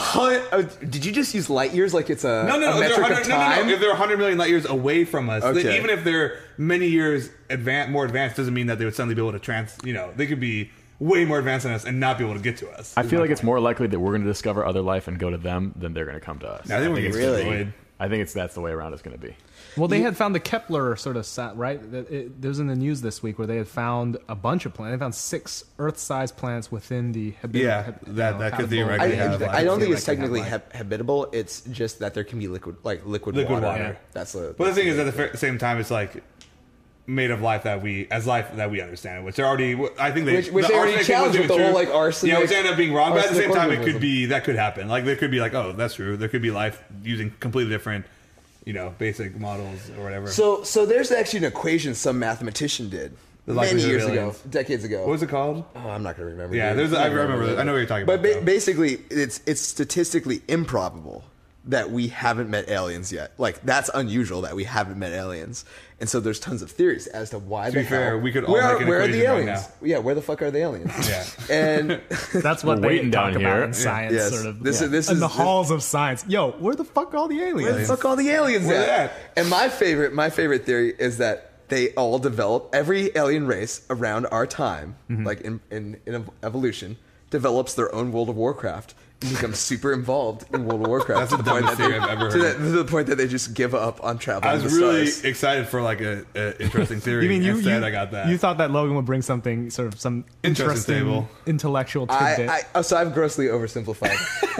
B: Wait. Did you just use light years like it's a,
C: No,
B: a
C: if they're
B: metric
C: 100,
B: of
C: no.
B: time?
C: If they're 100 million light years away from us, then
B: Okay.
C: even if they're many years more advanced, doesn't mean that they would suddenly be able to they could be way more advanced than us and not be able to get to us.
D: I
C: is
D: feel
C: my
D: like it's
C: point.
D: more likely that we're going to discover other life and go to them than they're going to come to us.
C: I think we can
B: Really?
C: destroyed.
D: I think that's the way around it's going to be.
A: Well, they had found the Kepler sort of right. There was in the news this week where they had found a bunch of planets. They found 6 Earth-sized planets within the
C: that could theoretically have life.
B: I don't think it's
A: theoretically
B: technically
A: have life.
B: habitable. It's just that there can be liquid water.
C: water.
B: That's the.
C: But the thing is, at the same time, it's like made of life that we understand, which they're already. I think they
B: Which they already challenged with the whole like arsenic.
C: Yeah, which ended up being wrong. But at the same time, it
B: organism.
C: could happen. Like there could be like, oh, that's true. There could be life using completely different, basic models or whatever.
B: So there's actually an equation some mathematician did
C: The
B: many
C: likelihood of
B: years ago,
C: aliens.
B: decades ago.
C: What was it called?
B: Oh, I'm not going to remember.
C: Yeah,
B: dude.
C: I remember. I know what you're talking about.
B: But
C: though.
B: basically, it's statistically improbable that we haven't met aliens yet. Like that's unusual that we haven't met aliens, and so there's tons of theories as to why.
C: To be fair,
B: hell,
C: we could all
B: where,
C: make an
B: where are the
C: equation right
B: aliens?
C: now.
B: Yeah, where the fuck are the aliens?
C: Yeah.
B: and
A: That's what
D: We're
A: they
D: waiting
A: talk
D: down
A: about
D: here.
A: in science,
B: Yes.
A: sort of.
B: This is
A: in the
B: this-
A: halls of science. Yo, where the fuck are all the aliens?
B: where the fuck are all the aliens
C: Where
B: at?
C: they at?
B: And my favorite theory is that they all develop. Every alien race around our time, like in evolution, develops their own World of Warcraft and becomes super involved in World of Warcraft.
C: That's the dumbest thing I've ever heard.
B: To the point that they just give up on traveling.
C: I was
B: to the
C: really
B: stars.
C: excited for like a interesting theory.
A: You mean
C: Instead, I got that.
A: You thought that Logan would bring something, sort of some interesting
C: table.
A: intellectual tidbit.
B: So I've grossly oversimplified.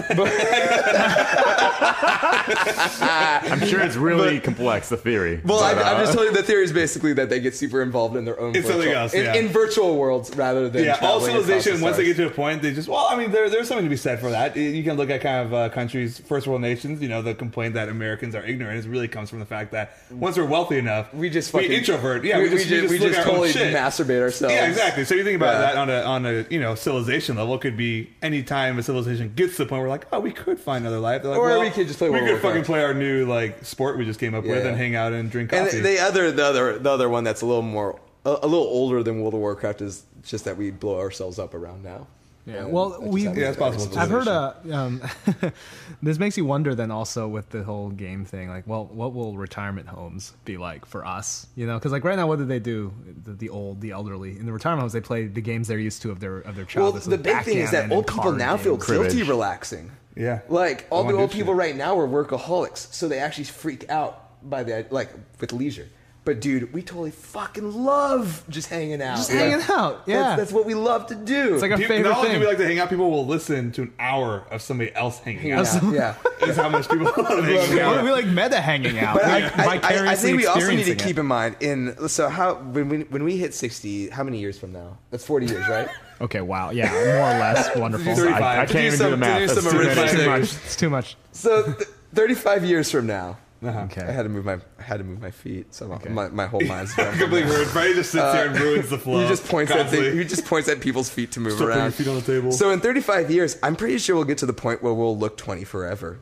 D: I'm sure it's really complex, the theory.
B: Well,
D: But,
B: I'm just telling you the theory is basically that they get super involved in their own
C: It's something
B: virtual,
C: else, yeah.
B: in virtual worlds rather than
C: Yeah, all
B: traveling across
C: civilization,
B: the
C: once they
B: stars.
C: get to a point, they just, there's something to be said for that. You can look at kind of countries, first world nations, the complaint that Americans are ignorant is really comes from the fact that once we're wealthy enough,
B: we just fucking
C: introvert. Yeah,
B: we
C: we just look at our own
B: totally
C: shit.
B: masturbate ourselves.
C: Yeah, exactly. So you think about
B: Yeah.
C: that on a civilization level, it could be any time a civilization gets to the point where we're like, oh, we could find another life. They're like,
B: Or
C: well,
B: we could just play
C: we
B: World
C: could
B: of
C: fucking
B: Warcraft.
C: play our new like sport we just came up with
B: Yeah.
C: and hang out and drink
B: And
C: coffee.
B: the other one that's a little older than World of Warcraft is just that we blow ourselves up around now.
A: Yeah,
B: And
A: well,
B: that just
A: we-
B: happens
C: Yeah, it's
B: with every
C: possible.
A: I've
B: civilization.
A: heard this makes you wonder then also with the whole game thing, like, well, what will retirement homes be like for us? Because like right now, what do they do? The elderly in the retirement homes, they play the games they're used to of their
B: Well,
A: childhood. So
B: the big thing is that
A: backgammon
B: old
A: and
B: people
A: card
B: now feel
A: games.
B: guilty
D: Cribbage.
B: relaxing.
C: Yeah.
B: Like all
C: They
B: the
C: wanna
B: old
C: do
B: people
C: shit.
B: right now are workaholics, so they actually freak out by with leisure. But dude, we totally fucking love just hanging out.
A: Just hanging out, yeah.
B: That's what we love to do.
A: It's like our
C: People,
A: favorite
C: not only do
A: thing.
C: we like to hang out, people will listen to an hour of somebody else hanging out.
B: yeah.
C: Is how much people love hanging
A: we
C: out.
A: like meta hanging out.
B: But
A: We
B: I,
A: like
B: I
A: vicariously
B: think we also need to
A: experiencing
B: keep
A: it.
B: in mind when we hit 60, how many years from now? That's 40 years, right?
A: Okay, wow, yeah, more or less wonderful.
C: 35.
D: I
C: To
D: can't even do the math.
B: do
D: That's
B: some
D: too many.
B: arithmetic.
A: Too much. It's too much.
B: So 35 years from now,
A: Okay.
B: I had to move my feet. So my whole mind's gone.
C: Completely ruined. Freddie just sits there and ruins the flow.
B: He just points
C: constantly.
B: at people's feet to move
C: Stop putting your
B: around.
C: feet on the table.
B: So in 35 years, I'm pretty sure we'll get to the point where we'll look 20 forever.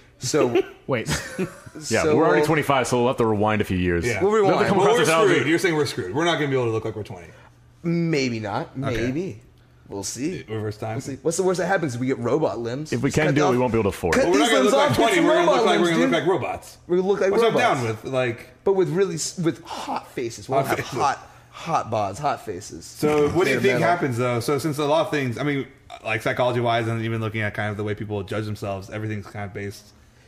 B: So
A: Wait,
D: Yeah,
B: so
D: we're already
B: we'll-
D: 25, so we'll have to rewind a few years.
C: Yeah.
B: We'll rewind.
D: They'll come
C: Well,
D: across
C: we're
D: the technology.
C: screwed. You're saying we're screwed. We're not going to be able to look like we're 20.
B: Maybe not. Maybe. We'll see.
C: Reverse time.
B: We'll see. What's the worst that happens? We get robot limbs.
D: If we
B: Just
D: can
B: cut
D: do it,
B: off-
D: we won't be able to afford
B: Cut
D: it.
C: Well, we're not
B: these
C: going to
B: limbs
C: look
B: off,
C: like
B: get
C: 20.
B: some
C: We're going to
B: robot
C: look like
B: limbs, dude.
C: robots.
B: We look like
C: Which I'm
B: robots.
C: down with. Like,
B: But with hot faces. We'll
C: Hot
B: have
C: faces.
B: hot bods, hot faces.
C: so what do you
B: Made of
C: think
B: metal.
C: happens though? So since a lot of things, I mean, like psychology wise, and even looking at kind of the way people judge themselves, everything's kind of based.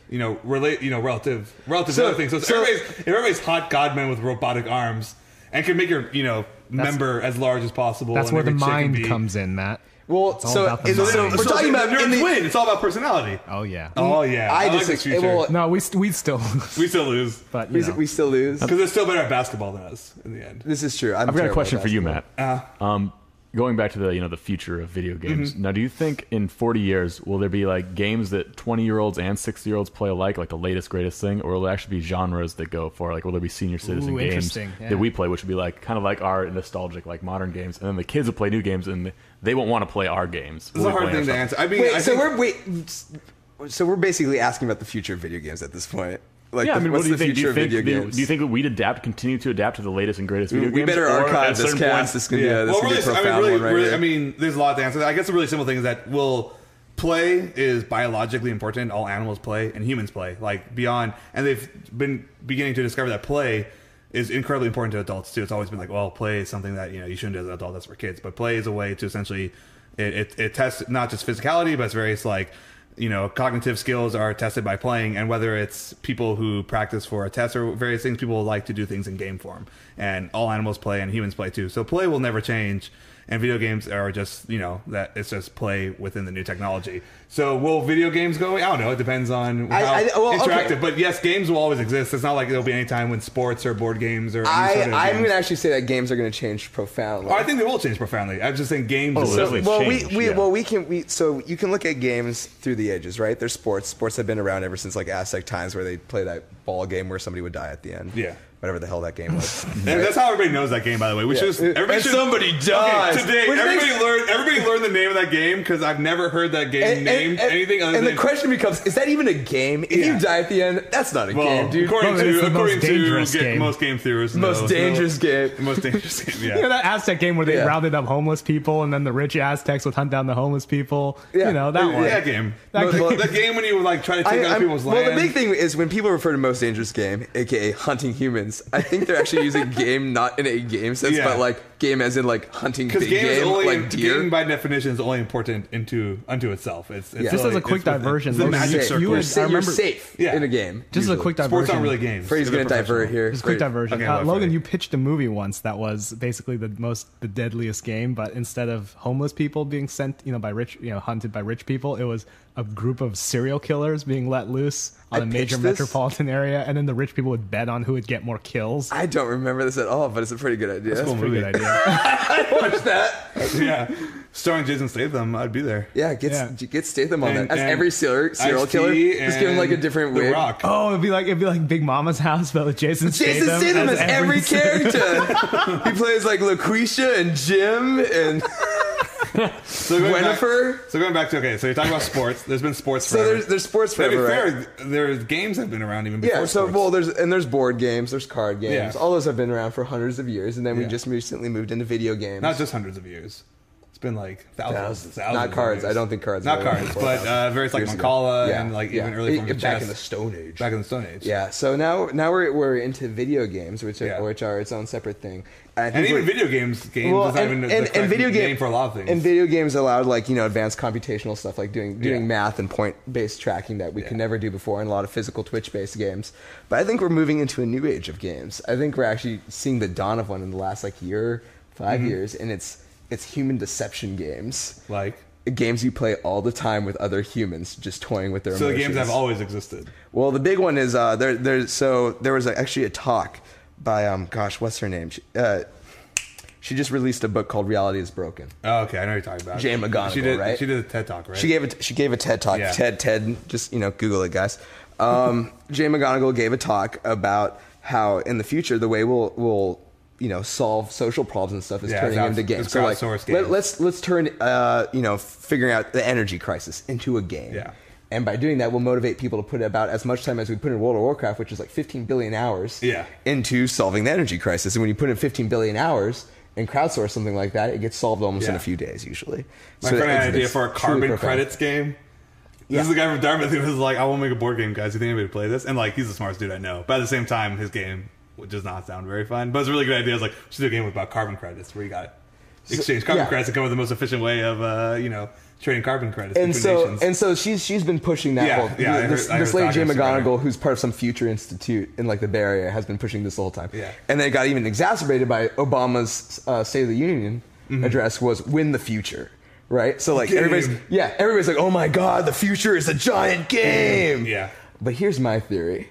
C: Relative to
B: So-
C: other things. So,
B: so-
C: if everybody's hot godmen with robotic arms and can make your, member as large as possible.
A: that's
C: and
A: where the
C: every chick can
A: mind
C: be-
A: comes in, Matt.
B: Well,
A: all about the mind.
B: so we're talking about in
C: nerds
B: the.
C: win. It's all about personality.
A: Oh yeah.
C: Oh yeah,
B: I
C: like
B: just
C: this future.
B: well,
A: No, we still,
C: We still lose
A: but you know.
B: we still lose.
C: because they're still better at basketball than us in the end.
B: This is true.
D: I've got a question for you,
B: Matt.
D: Matt. Going back to the future of video games. Now, do you think in 40 years will there be like games that 20-year-olds and 60-year-olds play alike, like the latest greatest thing, or will there actually be genres that go for like will there be senior citizen
A: Ooh,
D: games
A: interesting, yeah.
D: that we play, which would be like kind of like our nostalgic like modern games, and then the kids will play new games and they won't want to play our games.
C: It's a hard thing to answer. I mean,
B: Wait,
C: I
B: so
C: think,
B: we're basically asking about the future of video games at this point. Like,
D: Yeah, I mean,
B: what's
D: what do you
B: the
D: think? Do
B: future
D: you
B: of
D: think,
B: video games?
D: do you think that we'd continue to adapt to the latest and greatest video
B: we
D: games?
B: better
D: Or at
B: archive
D: a
B: this
D: certain
B: cast?
D: point-
B: This can be a
C: well, really,
B: profound one right here.
C: I mean, there's a lot to answer. I guess a really simple thing is that play is biologically important. All animals play and humans play. Like beyond, and they've been beginning to discover that play is incredibly important to adults too. It's always been like, well, play is something that you shouldn't do as an adult. That's for kids. But play is a way to essentially it tests not just physicality, but it's various like cognitive skills are tested by playing, and whether it's people who practice for a test or various things, people like to do things in game form. And all animals play and humans play too. So play will never change. And video games are just, that it's just play within the new technology. So will video games go away? I don't know. It depends on how interactive. Okay. But yes, games will always exist. It's not like there'll be any time when sports or board games or
B: I'm going to actually say that games are going to change profoundly.
C: Oh, I think they will change profoundly. I just think games will
B: change. So you can look at games through the ages, right? There's sports. Sports have been around ever since like Aztec times, where they play that ball game where somebody would die at the end.
C: Yeah.
B: Whatever the hell that game was.
C: And that's how everybody knows that game, by the way.
B: Somebody dies.
C: Okay, today, everybody learn the name of that game, because I've never heard that game named anything other than...
B: And the question becomes, is that even a game? If you die at the end, that's not a game, dude.
C: According to most
A: game
C: theorists.
B: Most dangerous game.
C: The most dangerous game, yeah.
A: You know that Aztec game where they rounded up homeless people, and then the rich Aztecs would hunt down the homeless people?
B: Yeah.
A: That one.
C: That game. That game when you would try to take out people's land.
B: Well, the big thing is when people refer to most dangerous game, a.k.a. hunting humans, I think they're actually using game not in a game sense, but like game as in like hunting big game, like deer.
C: Game by definition is only important unto itself. It's
A: just as a quick diversion.
C: It's the magic circle.
B: You're safe in a game.
A: Just as a quick diversion.
C: Sports aren't really games.
B: Freddie's going to divert here.
A: Just a quick diversion.
C: Okay,
A: Logan, you pitched a movie once that was basically the deadliest game, but instead of homeless people being sent, hunted by rich people, it was a group of serial killers being let loose on a major metropolitan area, and then the rich people would bet on who would get more kills.
B: I don't remember this at all, but it's a pretty good idea.
A: That's a pretty good idea.
B: I watched that.
C: Yeah. Starring Jason Statham, I'd be there.
B: Yeah, get Statham on that. As every serial killer, just give him like a different wig.
C: Rock.
A: Oh, it'd be like Big Mama's House, but with Jason Statham.
B: Jason Statham as every character. He plays like LaQuisha and Jim and... Gwenifer.
C: So going back to so you're talking about sports. There's been sports forever.
B: So there's sports forever.
C: Fair, there's games have been around even before. sports.
B: There's board games, there's card games. All those have been around for hundreds of years, and then we just recently moved into video games.
C: Not just hundreds of years. It's been like thousands.
B: Not cards. I don't think cards.
C: Not cards, but various like Mancala and like even early forms of chess.
B: Back in the Stone Age.
C: Back in the Stone Age.
B: Yeah. So now we're into video games, which are its own separate thing.
C: And even video games is not even the name for a lot of things.
B: And video games allowed advanced computational stuff like doing math and point-based tracking that we could never do before in a lot of physical Twitch-based games. But I think we're moving into a new age of games. I think we're actually seeing the dawn of one in the last 5 years, and it's human deception games.
C: Like?
B: Games you play all the time with other humans, just toying with their emotions.
C: So the games have always existed.
B: Well, the big one is there was actually a talk by what's her name? She just released a book called Reality is Broken.
C: Oh, okay, I know what you're talking about.
B: Jay McGonigal, right?
C: She did a TED Talk, right?
B: She gave a TED Talk.
C: Yeah.
B: TED, just Google it, guys. Jay McGonigal gave a talk about how in the future the way we'll solve social problems and stuff is turning into games. So let's turn figuring out the energy crisis into a game.
C: Yeah.
B: And by doing that, we'll motivate people to put about as much time as we put in World of Warcraft, which is like 15 billion hours, into solving the energy crisis. And when you put in 15 billion hours and crowdsource something like that, it gets solved almost in a few days, usually.
C: My friend had an idea for a carbon credits game. This is the guy from Dartmouth who was like, I want to make a board game, guys. You think anybody would play this? And he's the smartest dude I know. But at the same time, his game does not sound very fun. But it's a really good idea. I was like, we should do a game about carbon credits where you got exchange carbon credits and come up with the most efficient way of, trading carbon credits
B: and so she's been pushing that this lady Jay McGonigal, who's part of some future institute in the Bay Area, has been pushing this the whole time. And then it got even exacerbated by Obama's State of the Union address was win the future, right? So everybody's like, oh my god, the future is a giant game. But here's my theory.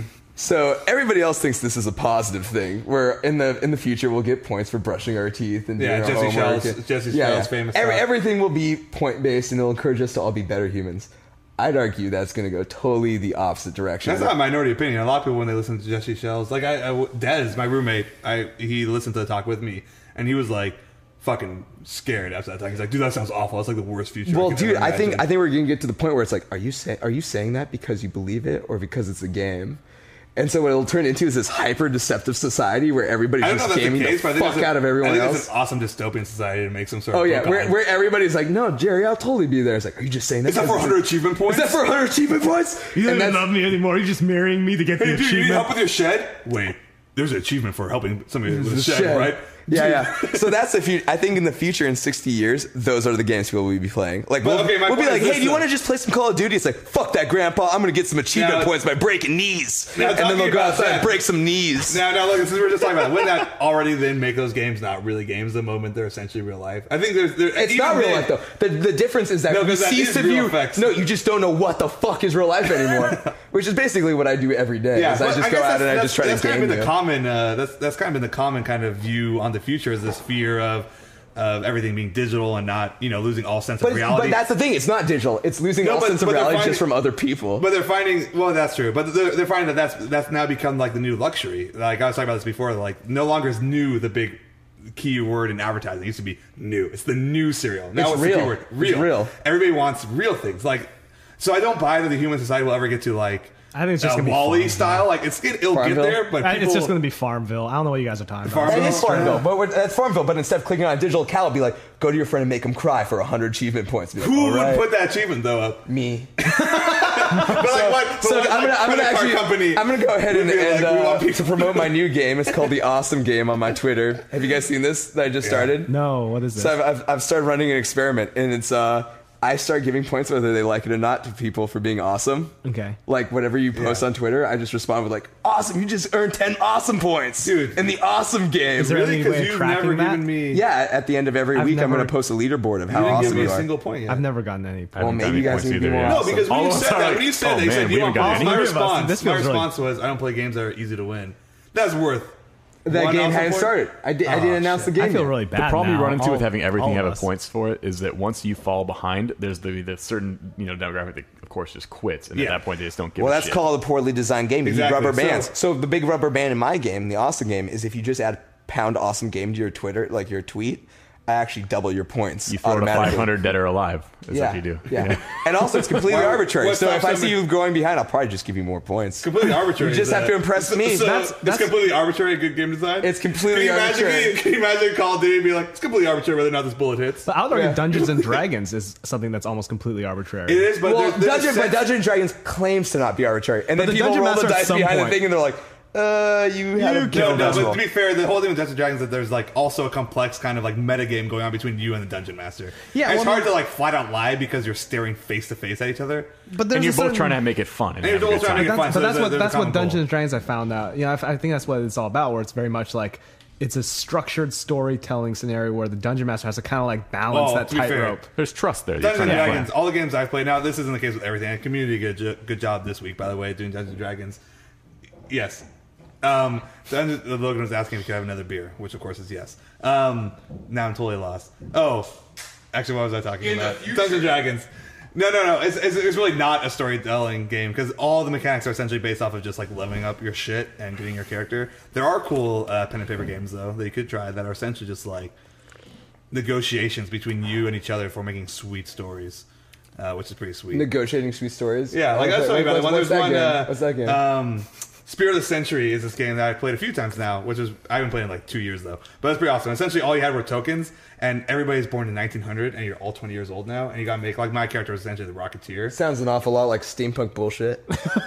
B: So everybody else thinks this is a positive thing, where in the future we'll get points for brushing our teeth and doing our homework.
C: Jesse Shell's famous.
B: Everything will be point based, and it'll encourage us to all be better humans. I'd argue that's going to go totally the opposite direction.
C: That's not a minority opinion. A lot of people, when they listen to Jesse Shell's, Dez, my roommate, he listened to the talk with me, and he was like fucking scared after that talk. He's like, dude, that sounds awful. It's like the worst future.
B: Well, dude, I think we're going to get to the point where it's like, are you saying that because you believe it or because it's a game? And so what it'll turn into is this hyper-deceptive society where everybody's just gaming the fuck out of everyone else.
C: I think it's an awesome dystopian society to make some sort of...
B: Oh, yeah, where everybody's like, no, Jerry, I'll totally be there. It's like, are you just saying that?
C: Is that for 100 achievement points?
B: Is that for 100 achievement points?
A: You don't love me anymore. You're just marrying me to get the achievement.
C: Dude, you need help with your shed? Wait, there's an achievement for helping somebody with a shed, right?
E: Yeah. So that's if you. I think in the future, in 60 years, those are the games people will be playing. Like,
C: But, okay, my
E: we'll be
C: point
E: like,
C: is
E: hey,
C: this,
E: do you
C: though.
E: want to just play some Call of Duty? It's like, fuck that, Grandpa. I'm gonna get some achievement
C: Now-
E: points by breaking knees,
C: Now,
E: and then they'll
C: talking
E: go
C: about
E: outside
C: that-
E: and break some knees.
C: Now, look, since we're just talking about it, wouldn't that already then make those games not really games the moment they're essentially real life? I think
E: It's not real life though. The difference is that
C: No,
E: you
C: 'cause that
E: cease
C: is
E: to
C: real
E: view.
C: effects.
E: No, you just don't know what the fuck is real life anymore. Which is basically what I do every day. is I
C: but
E: just
C: guess
E: go out and I just try to
C: that's kind of
E: game
C: been the
E: you.
C: common. That's kind of been the common kind of view on the future is this fear of everything being digital and not losing all sense of reality.
E: But that's the thing. It's not digital. It's losing
C: No,
E: all
C: but-
E: sense of
C: but they're
E: reality
C: finding-
E: just from other people.
C: But they're finding, well, that's true. But they're finding that's now become like the new luxury. Like I was talking about this before. Like no longer is new the big key word in advertising. It used to be new. It's the new cereal. Now
E: It's
C: it's
E: real.
C: the keyword real.
E: It's real.
C: Everybody wants real things. Like so, I don't buy that the human society will ever get to like
A: I think it's just gonna be
C: Wall-E
A: Farmville.
C: style. Like it'll get
E: Farmville?
C: there, but people,
A: It's just going to be Farmville. I don't know what you guys are talking about.
C: Farmville?
E: That is Farmville,
C: Yeah.
E: but that's Farmville. But instead of clicking on a digital cow, it'll be like, go to your friend and make him cry for 100 achievement points. Be like,
C: who
E: all
C: would
E: right,
C: put that achievement though up?
E: me?
C: But like what? But
E: So
C: what,
E: I'm
C: like,
E: gonna
C: credit card
E: actually,
C: company
E: I'm gonna go ahead
C: would
E: and,
C: be like, we want people
E: to promote my new game. It's called the Awesome Game on my Twitter. Have you guys seen this that I just started?
A: No, what is this?
E: So I've started running an experiment, and it's I start giving points whether they like it or not to people for being awesome.
A: Okay.
E: Like whatever you post
C: Yeah.
E: on Twitter, I just respond with like, "Awesome! You just earned 10 awesome points,
C: Dude.
E: in the Awesome Game."
A: Is there
C: Really?
A: any
C: Because
A: way of
C: you've
A: tracking
C: never
A: that?
C: given me.
E: Yeah, at the end of every
A: I've
E: week, I'm
A: never-
E: going to post a leaderboard of
C: You
E: how
C: didn't give
E: awesome
C: me
E: you
C: a
E: are.
C: single point yet.
A: I've never gotten any.
D: I
E: Well,
D: haven't
E: maybe
D: gotten
E: you
D: any
E: guys
D: points
E: need to be
D: either,
E: more
D: yeah.
C: No, because when
D: All
C: you
D: of us
C: said
D: are
C: that,
D: like,
C: when you said
D: oh,
C: that, you
D: man,
C: said
D: we
C: you
D: haven't
C: want
D: gotten
C: my
D: any.
C: response.
A: This
C: My
A: feels really-
C: response was, I don't play games that are easy to win. That's worth.
E: That
C: one
E: game
C: awesome
E: hadn't
C: point?
E: started. I didn't
C: Oh,
E: announce the
C: shit.
E: game.
A: I feel
E: yet.
A: really bad.
D: The problem
A: now.
D: you run into with
A: All-
D: having everything
A: all
D: have
A: of
D: a
A: us.
D: points for it is that once you fall behind, there's the certain demographic that of course just quits, and
C: Yeah.
D: at that point they just don't give
E: Well,
D: a
E: that's
D: shit.
E: called a poorly designed game. You need
C: Exactly.
E: rubber bands.
C: So-
E: So the big rubber band in my game, the Awesome Game, is if you just add pound Awesome Game to your Twitter, like your tweet, I actually double your points.
D: You throw to
E: automatically.
D: 500 dead or alive. Is
E: Yeah,
D: what you do.
E: yeah. And also, it's completely
C: Wow.
E: arbitrary.
C: What's
E: So
C: that
E: if I see
C: something-
E: you going behind, I'll probably just give you more points.
C: Completely arbitrary.
E: You just have to impress me.
C: So
A: That's-
C: it's completely arbitrary. Good game design.
E: It's completely
C: can you
E: arbitrary.
C: Imagine, can you imagine Call of Duty being like, it's completely arbitrary whether or not this bullet hits?
A: But I would argue
E: Yeah.
A: Dungeons and Dragons is something that's almost completely arbitrary.
C: It is, but
E: Well,
C: there's a sense-
E: Dungeons and Dragons claims to not be arbitrary, and then
A: the
E: people
A: Dungeon
E: roll the
A: Master at
E: dice
A: some
E: behind
A: point-
E: the thing, and they're like, you had a
C: No,
E: kill
C: no,
E: decimal.
C: but to be fair, the whole thing with Dungeons and Dragons is that there's like also a complex kind of like metagame going on between you and the Dungeon Master.
A: Yeah,
C: And it's
A: well,
C: hard to like flat out lie because you're staring face to face at each other.
A: But there's
D: And you're
A: a
D: both
A: certain-
D: trying to make it fun. And
C: And you're
D: have a
C: both
D: good
C: trying to
D: time.
C: make it fun. So
A: But
C: there's a
A: that's
C: common
A: what
C: goal.
A: Dungeons and Dragons I found out. I think that's what it's all about. Where it's very much like it's a structured storytelling scenario where the dungeon master has to kind of like balance
C: Well,
A: that
C: to be fair,
A: tightrope.
D: There's trust there. You're
C: Dungeons and
D: trying to play.
C: Dragons, all the games I've played now, this isn't the case with everything. And Community did a good job this week, by the way, doing Dungeons and Dragons. Yes. Logan was asking if he could have another beer, which of course is yes. Now I'm totally lost. Oh, actually, what was I talking about? Dungeons and Dragons. No. It's really not a storytelling game because all the mechanics are essentially based off of just like leveling up your shit and getting your character. There are cool pen and paper games though that you could try that are essentially just like negotiations between you and each other for making sweet stories, which is pretty sweet.
E: Negotiating sweet stories.
C: Yeah, like I was talking about it.
E: What's that
C: There's
E: game?
C: one.
E: What's that game?
C: Spirit of the Century is this game that I played a few times now, which is I haven't played in like 2 years though, but it's pretty awesome. Essentially, all you had were tokens, and everybody's born in 1900, and you're all 20 years old now, and you got to make like my character was essentially the Rocketeer.
E: Sounds an awful lot like steampunk bullshit.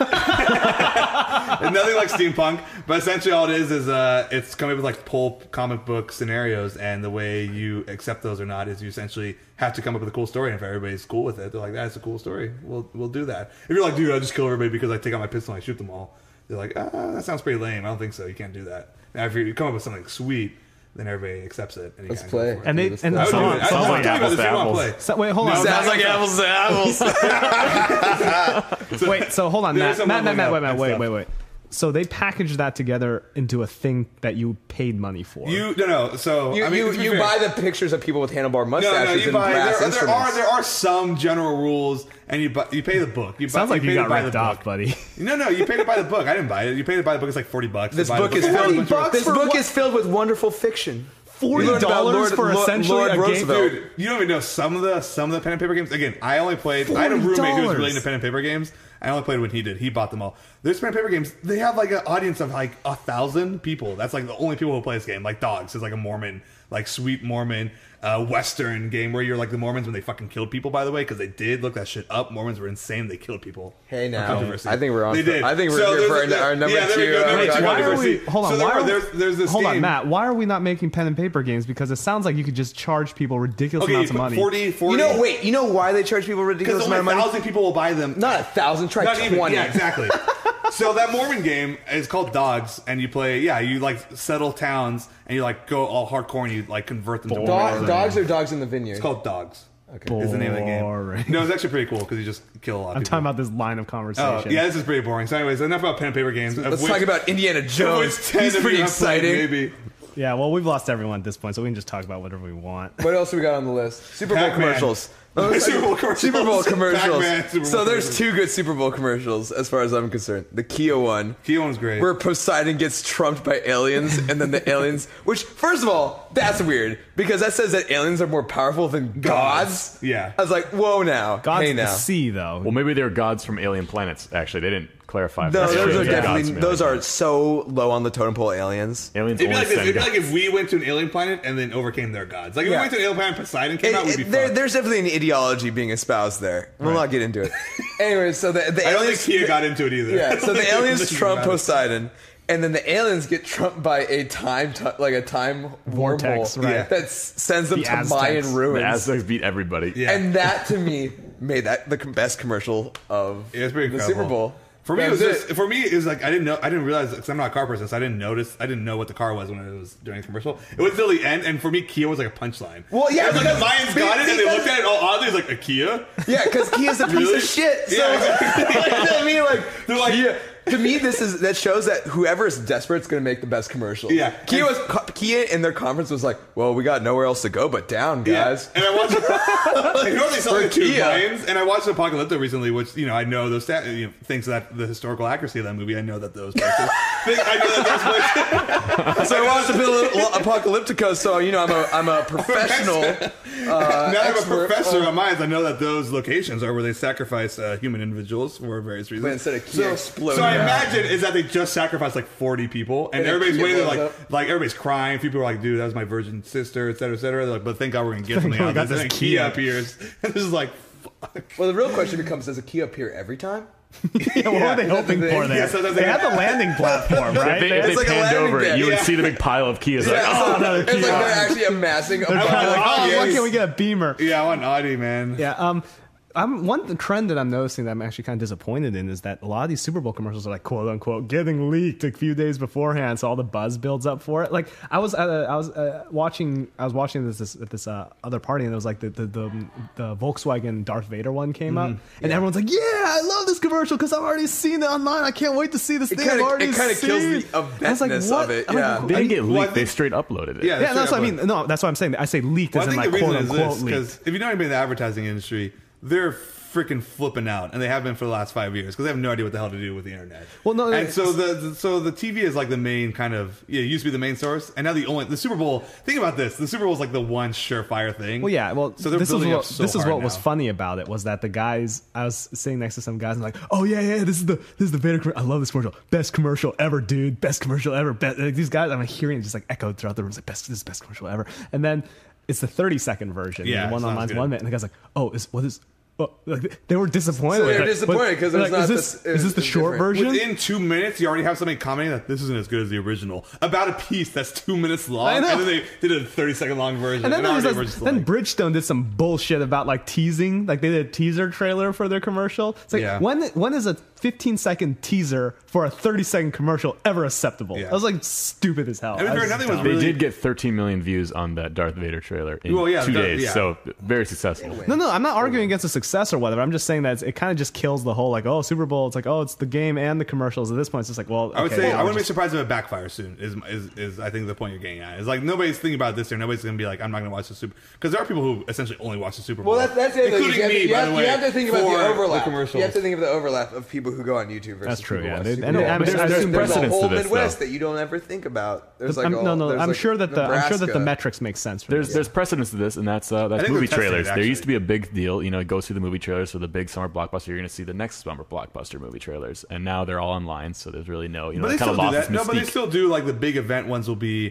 C: And nothing like steampunk, but essentially all it is it's coming up with like pulp comic book scenarios, and the way you accept those or not is you essentially have to come up with a cool story. And if everybody's cool with it, they're like, "That's a cool story. We'll do that." If you're like, "Dude, I just kill everybody because I take out my pistol and I shoot them all," they're like, that sounds pretty lame. I don't think so. You can't do that. Now, if you come up with something sweet, then everybody accepts it. And you
E: Let's
C: kinda go
E: play.
C: for it.
A: And they
E: Let's
A: and
E: play.
C: I would do
A: so-
C: it. I
A: so-
C: was
D: like
C: talking about
D: apples
C: this.
D: to
C: You want to
D: apples.
C: play?
A: so- wait, hold
C: No,
A: on.
C: sounds like
E: apples to apples.
A: Wait, so hold on,
C: There's
A: Matt.
C: some leveling up and stuff.
A: Wait. So they packaged that together into a thing that you paid money for.
C: No. So
E: You,
C: I mean, to be
E: you
C: fair-
E: buy the pictures of people with handlebar
C: No,
E: mustaches
C: you
E: and
C: buy.
E: brass
C: There
E: instruments.
C: are some general rules, and you pay the book.
A: Sounds like you
C: pay to
A: got
C: buy the
A: ripped off,
C: book.
A: buddy.
C: No, you pay to buy the book. I didn't buy it. You pay to buy the book. It's like $40.
E: This
C: to buy the
E: book is
C: It has a
E: filled.
C: bunch of-
E: This
A: for
E: book
A: what?
E: is filled with wonderful fiction.
A: $40 for essentially
E: Lord
A: a game.
E: Roosevelt.
C: Dude, you don't even know some of the pen and paper games. Again, I only played. I had a roommate who was really into pen and paper games. I only played when he did. He bought them all. There's pen and paper games. They have like an audience of like 1,000 people. That's like the only people who play this game. Like dogs. There's like a Mormon like sweet Mormon Western game where you're like the Mormons when they fucking killed people. By the way, because they did look that shit up. Mormons were insane. They killed people.
E: Hey, now
C: Controversy.
E: I think we're on.
C: They did.
E: I think we're
C: So
E: here for
C: there's a-
E: our number
C: yeah, there we
E: two.
C: go, number two
A: Why are we?
C: controversy.
A: Hold on.
C: So
A: Why are,
C: there's this
A: hold on,
C: game.
A: Matt. Why are we not making pen and paper games? Because it sounds like you could just charge people ridiculous
C: Okay,
A: amounts of money.
C: 40.
E: You know, wait. You know why they charge people ridiculous
C: Because
E: amount
C: only
E: of money?
C: 1,000 people will buy them.
E: Not 1,000. Try
C: Not
E: 20.
C: even. Yeah, exactly. So that Mormon game is called Dogs, and you play. Yeah, you like settle towns, and you like go all hardcore, and you like convert them to Mormons.
E: Dogs are dogs in the vineyard.
C: It's called Dogs.
E: Okay.
C: Is the name of the
A: Boring.
C: game. No, it's actually pretty cool because you just kill a lot of
A: I'm
C: people.
A: talking about this line of conversation.
C: Oh, yeah, this is pretty boring. So, anyways, enough about pen and paper games.
E: Let's talk about Indiana Jones. He's pretty exciting.
C: Maybe.
A: Yeah, well, we've lost everyone at this point, so we can just talk about whatever we want.
E: What else we got on the list? Super Bowl
C: Pac-Man.
E: commercials.
C: Super Bowl commercials.
E: Super Bowl commercials.
C: Pac-Man Super Bowl
E: So there's
C: commercials.
E: two good Super Bowl commercials as far as I'm concerned. The Kia one,
C: Kia one's great.
E: where Poseidon gets trumped by aliens, and then the aliens, which first of all, that's weird because that says that aliens are more powerful than gods.
C: Yeah.
E: I was like, whoa, now,
A: God's
E: hey
A: the
E: now.
A: sea, though.
D: Well, maybe they're gods from alien planets. Actually, they didn't clarify. if
E: No,
D: that's
E: those
D: true.
E: are
D: They're gods
E: definitely
D: from
E: those
D: alien
E: are so low on the totem pole. Aliens.
D: planets. Aliens
C: It'd be
D: only
C: like this.
D: send
C: It'd be
D: gods.
C: like if we went to an alien planet and then overcame their gods. Like if
E: Yeah.
C: we went to an alien planet, Poseidon came out, we'd be fucked.
E: There's definitely an ideology being espoused there. We'll not get into it. Anyways, so the
C: I don't think
E: aliens.
C: Kia got into it either.
E: Yeah, so the aliens
C: This is
E: trump
C: about it.
E: Poseidon, and then the aliens get trumped by a time
A: Vortex,
E: wormhole
A: right.
E: that sends them
A: The
E: to
A: Aztecs.
E: Mayan
D: The
E: ruins.
D: Aztecs beat everybody.
C: Yeah.
E: And that to me made that the best commercial of
C: Yeah, it's pretty
E: the
C: incredible.
E: Super Bowl.
C: For me,
E: That
C: it was
E: was
C: just, for me, it was like I didn't realize because I'm not a car person, so I didn't know what the car was when it was during the commercial. It was till the end, and for me, Kia was like a punchline.
E: Well, yeah,
C: it was like
E: because-
C: the Mayans got it, and they looked at it all oddly. It's like a Kia.
E: Yeah, because Kia's a piece
C: Really?
E: of shit. So,
C: Yeah, exactly.
E: you know what I mean? Like,
C: They're like-
E: Kia, to me, that shows that whoever is desperate is going to make the best commercial.
C: Yeah.
E: Kia in their conference was like, well, we got nowhere else to go but down, guys.
C: Yeah. And I watched. You know they sell
E: For
C: the two
E: Kia.
C: Mayans, and I watched Apocalypto recently, which I know those things that the historical accuracy of that movie. I know that those places. I know that those places.
E: So I watched a bit of Apocalyptico, so I'm a professional.
C: Now I'm a
E: expert,
C: professor of mines. I know that those locations are where they sacrifice human individuals for various reasons.
E: But instead of Kia exploding.
C: So I imagine is that they just sacrificed like 40 people, and
E: And then
C: everybody's
E: Kia
C: waiting
E: blows
C: like everybody's crying. People are like, "Dude, that was my virgin sister," et cetera, et cetera. They're like, "But thank God we're gonna get something
A: God
C: out
A: we
C: of
A: got
C: this." And then
A: this
C: Kia
A: Kia.
C: appears, and this is like, fuck.
E: Well, the real question becomes: does a Kia appear every time?
A: Yeah, what were they
C: Yeah.
A: hoping for there?
C: Yeah, so that's
A: they
C: like-
A: had the landing platform, right?
D: If they
E: It's like a
D: panned
E: landing
D: over it,
E: bed.
D: you would
C: Yeah.
D: see the big pile of Kias.
E: Yeah,
D: Like,
E: so
A: another
E: it's like
A: Kia.
E: they're actually amassing a
A: They're
E: pile
A: kind of
E: of
A: like, oh,
E: Kias.
A: when can we get a Beamer?
C: Yeah, I want Audi, man.
A: Yeah, one trend that I'm noticing that I'm actually kind of disappointed in is that a lot of these Super Bowl commercials are like quote unquote getting leaked a few days beforehand, so all the buzz builds up for it. Like I was watching this at this other party, and it was like the Volkswagen Darth Vader one came up, and everyone's like, "Yeah, I love this commercial because I've already seen it online. I can't wait to see this thing. I've already
E: It kind of kills
A: seen."
E: the
A: And I was like,
E: eventness
A: what?
E: of it.
A: I'm like,
E: Yeah.
D: they didn't get
C: Well, I
D: leaked. They
C: think-
D: straight uploaded it.
C: Yeah,
A: Yeah, that's what I
C: straight
A: mean.
C: up.
A: No, that's what I'm saying. I say leaked
C: Well,
A: as
C: I
A: in
C: think
A: like
C: the
A: quote
C: reason
A: unquote
C: is this
A: leaked.
C: because if you know anybody in the advertising industry, they're freaking flipping out, and they have been for the last 5 years because they have no idea what the hell to do with the internet.
A: Well, no,
C: and so the TV is like the main kind of it used to be the main source, and now the Super Bowl. Think about this: the Super Bowl is like the one surefire thing.
A: Well, yeah. Well,
C: so they're
A: this is
C: building
A: what
C: up so
A: this is
C: hard
A: what was
C: now.
A: funny about it was that the guys I was sitting next to some guys and like, oh yeah, this is the Vader commercial. I love this commercial, best commercial ever, dude, best commercial ever. Like, these guys, I'm hearing it just like echoed throughout the room. It's like this is the best commercial ever. And then it's the 30-second version.
C: Yeah,
A: the one
C: sounds
A: online's
C: good.
A: 1 minute, and the guy's like, oh, what is. Oh, like, they were disappointed.
E: So
A: with
E: they're
A: it.
E: disappointed 'cause there's
A: like,
E: not
A: is this,
E: this-
A: is this the
E: it's
A: short
E: different.
A: version?
C: Within 2 minutes, you already have somebody commenting that this isn't as good as the original about a piece that's 2 minutes long,
A: I know.
C: and then they did a 30-second long version.
A: And then,
C: already
A: there
C: we're
A: was
C: just
A: then
C: like-
A: Bridgestone did some bullshit about like teasing, like they did a teaser trailer for their commercial. It's like
C: Yeah.
A: when is a 15-second teaser for a 30-second commercial ever acceptable?
C: Yeah.
A: That was like stupid as hell.
C: I mean,
A: That was
C: nothing was
A: dumb.
D: They
C: really-
D: did get 13 million views on that Darth Vader trailer in
C: Well, yeah,
D: 2
C: that-
D: days,
C: yeah.
D: so very successful.
A: No, I'm not arguing against the success or whatever. I'm just saying that it kind of just kills the whole like, oh, Super Bowl. It's like, oh, it's the game and the commercials. At this point, it's just like, well,
C: I would
A: okay,
C: say
A: well,
C: I wouldn't be
A: just-
C: surprised if it backfires soon. Is I think the point you're getting at is like nobody's thinking about this year. Nobody's going to be like, I'm not going to watch the Super because there are people who essentially only watch the Super Bowl.
E: Well, that's the other thing.
C: including me, by the way.
E: You have to think about
C: for
E: the overlap.
C: commercials.
E: You have to think of the overlap of people who go on YouTube versus
A: That's true,
E: people who
A: yeah.
E: watch
A: They-
E: Super
A: and
E: Bowl.
A: I'm-
D: There's
A: I assume
E: there's a
D: precedence
E: whole
D: to this,
E: Midwest
D: though.
E: that you don't ever think about. There's like
A: I'm,
E: all,
A: no,
E: there's
A: I'm
E: like
A: sure that the
E: Nebraska.
A: metrics make sense. For
D: There's
A: this.
D: there's precedence to this, and that's
C: think
D: movie
C: they're testing
D: trailers.
C: it,
D: There used
C: actually.
D: to be a big deal, go see the movie trailers for the big summer blockbuster. You're going to see the next summer blockbuster movie trailers, and now they're all online, so there's really no,
C: But they
D: it kind
C: still
D: of
C: do
D: lost
C: that.
D: its
C: No, but they
D: mystique.
C: still do like the big event ones will be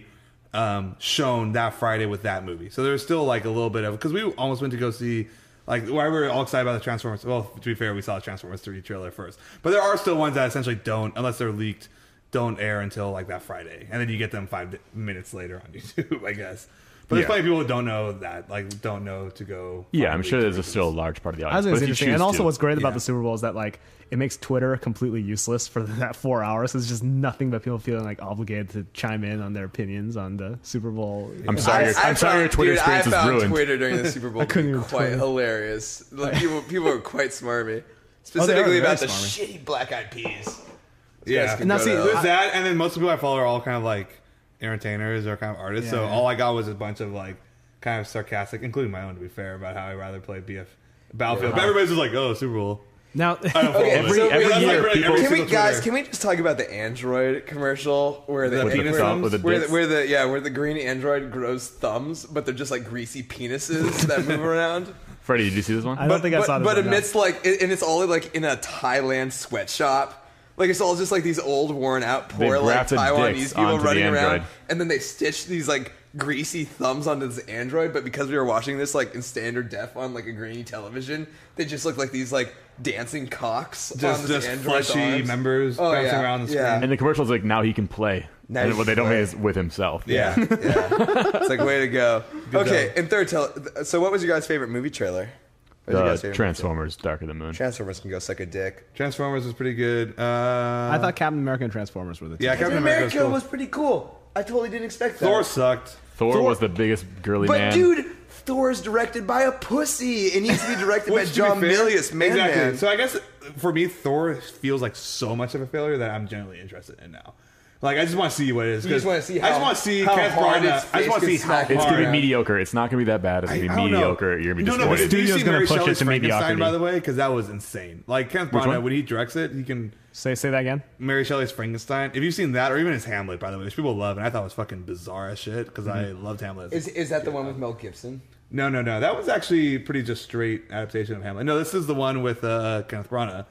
C: shown that Friday with that movie. So there's still like a little bit of, because we almost went to go see, like, why we were all excited about the Transformers. Well, to be fair, we saw the Transformers 3 trailer first, but there are still ones that essentially don't, unless they're leaked, don't air until like that Friday, and then you get them 5 minutes later on YouTube, I guess. But there's plenty of people who don't know that, like, don't know to go.
D: Yeah, I'm sure there's still a large part of the
A: I
D: audience.
A: think it's
D: but if you
A: interesting.
D: choose
A: And also,
D: to-
A: what's great about
C: Yeah.
A: the Super Bowl is that like it makes Twitter completely useless for that 4 hours. It's just nothing but people feeling like obligated to chime in on their opinions on the Super Bowl.
D: I'm sorry, I'm sorry your Twitter experience
E: I
D: is
E: found
D: ruined.
E: Twitter during the Super Bowl to
A: couldn't
E: be
A: even
E: quite
A: Twitter.
E: hilarious. Like, people are quite smarmy.
A: very
E: Specifically about the
A: smarmy.
E: shitty Black Eyed Peas.
C: Yeah,
E: can
A: Now,
E: go
A: see,
E: to-
C: there's that, and then most of the people I follow are all kind of like entertainers or kind of artists. So
A: Yeah.
C: all I got was a bunch of like kind of sarcastic, including my own, to be fair, about how I rather play Battlefield. But everybody's just like, oh, Super Bowl.
A: Now,
C: I don't follow
E: Okay,
C: it.
D: every
E: so
D: year,
C: that's like
D: people-
C: every
E: Can we,
C: single
E: guys?
C: Twitter.
E: Can we just talk about the Android commercial where
C: The
E: the
C: penis
E: where,
C: thumbs?
D: with the
E: where,
D: dicks?
E: where the green Android grows thumbs, but they're just like greasy penises that move around.
D: Freddie, did you see this one?
A: I don't think I saw this.
E: But
A: one, no.
E: amidst like, and it's all like in a Thailand sweatshop. Like it's all just like these old, worn out, poor
D: They
E: like
D: grafted
E: Taiwanese
D: dicks
E: people
D: onto the
E: running around,
D: Android.
E: and then they stitch these like greasy thumbs onto this Android. But because we were watching this like in standard def on like a grainy television, they just look like these like dancing cocks on
C: just
E: this Android's
C: fleshy
E: arms.
C: members
E: Oh,
C: bouncing
E: yeah.
C: around the
E: Yeah.
C: screen.
D: And the commercial's like, now he can play.
E: Now
D: And
E: he
D: what they
E: can
D: don't
E: play.
D: make is with himself.
E: Yeah, yeah. It's like way to go. Okay,
C: job.
E: and third, so what was your guys' favorite movie trailer? What was your guys' favorite movie
D: Transformers, Dark of the Moon.
E: trailer? Transformers can go suck a dick.
C: Transformers was pretty good.
A: I thought Captain America and Transformers were the two.
C: Yeah, Captain America was, cool.
E: pretty cool. I totally didn't expect that.
C: Thor sucked.
D: Thor was the biggest girly
E: But
D: man.
E: dude, Thor's directed by a pussy. It needs to be directed by
C: Which, to be
E: John
C: fair-
E: Milius, man.
C: Exactly.
E: Man.
C: So I guess for me, Thor feels like so much of a failure that I'm generally interested in now. Like I just want to see what it is.
E: You just
C: 'cause
E: wanna see
C: I just
E: how-
C: want to see
E: how
C: Kenneth
E: hard
C: Branagh.
E: its
C: I just want to
E: face
C: see
E: gets
C: how
E: smacked
D: It's
C: hard.
D: gonna be mediocre. It's not gonna be that bad. It's gonna be
C: I don't know.
D: mediocre. You're gonna be
C: No, but
D: disappointed.
C: have you
A: Studio's
C: seen
A: gonna
C: Mary
A: push it
C: Shelley's
A: to
C: Frankenstein,
A: mediocrity.
C: by the way? Because that was insane. Like Kenneth
D: Which
C: Branagh,
D: one?
C: when he directs it, he can.
A: Say that again.
C: Mary Shelley's Frankenstein. If you've seen that, or even his Hamlet, by the way, which people love, and I thought was fucking bizarre as shit because I loved Hamlet.
E: Is that the one with Mel Gibson?
C: No. That was actually pretty just straight adaptation of Hamlet. No, this is the one with Kenneth Branagh.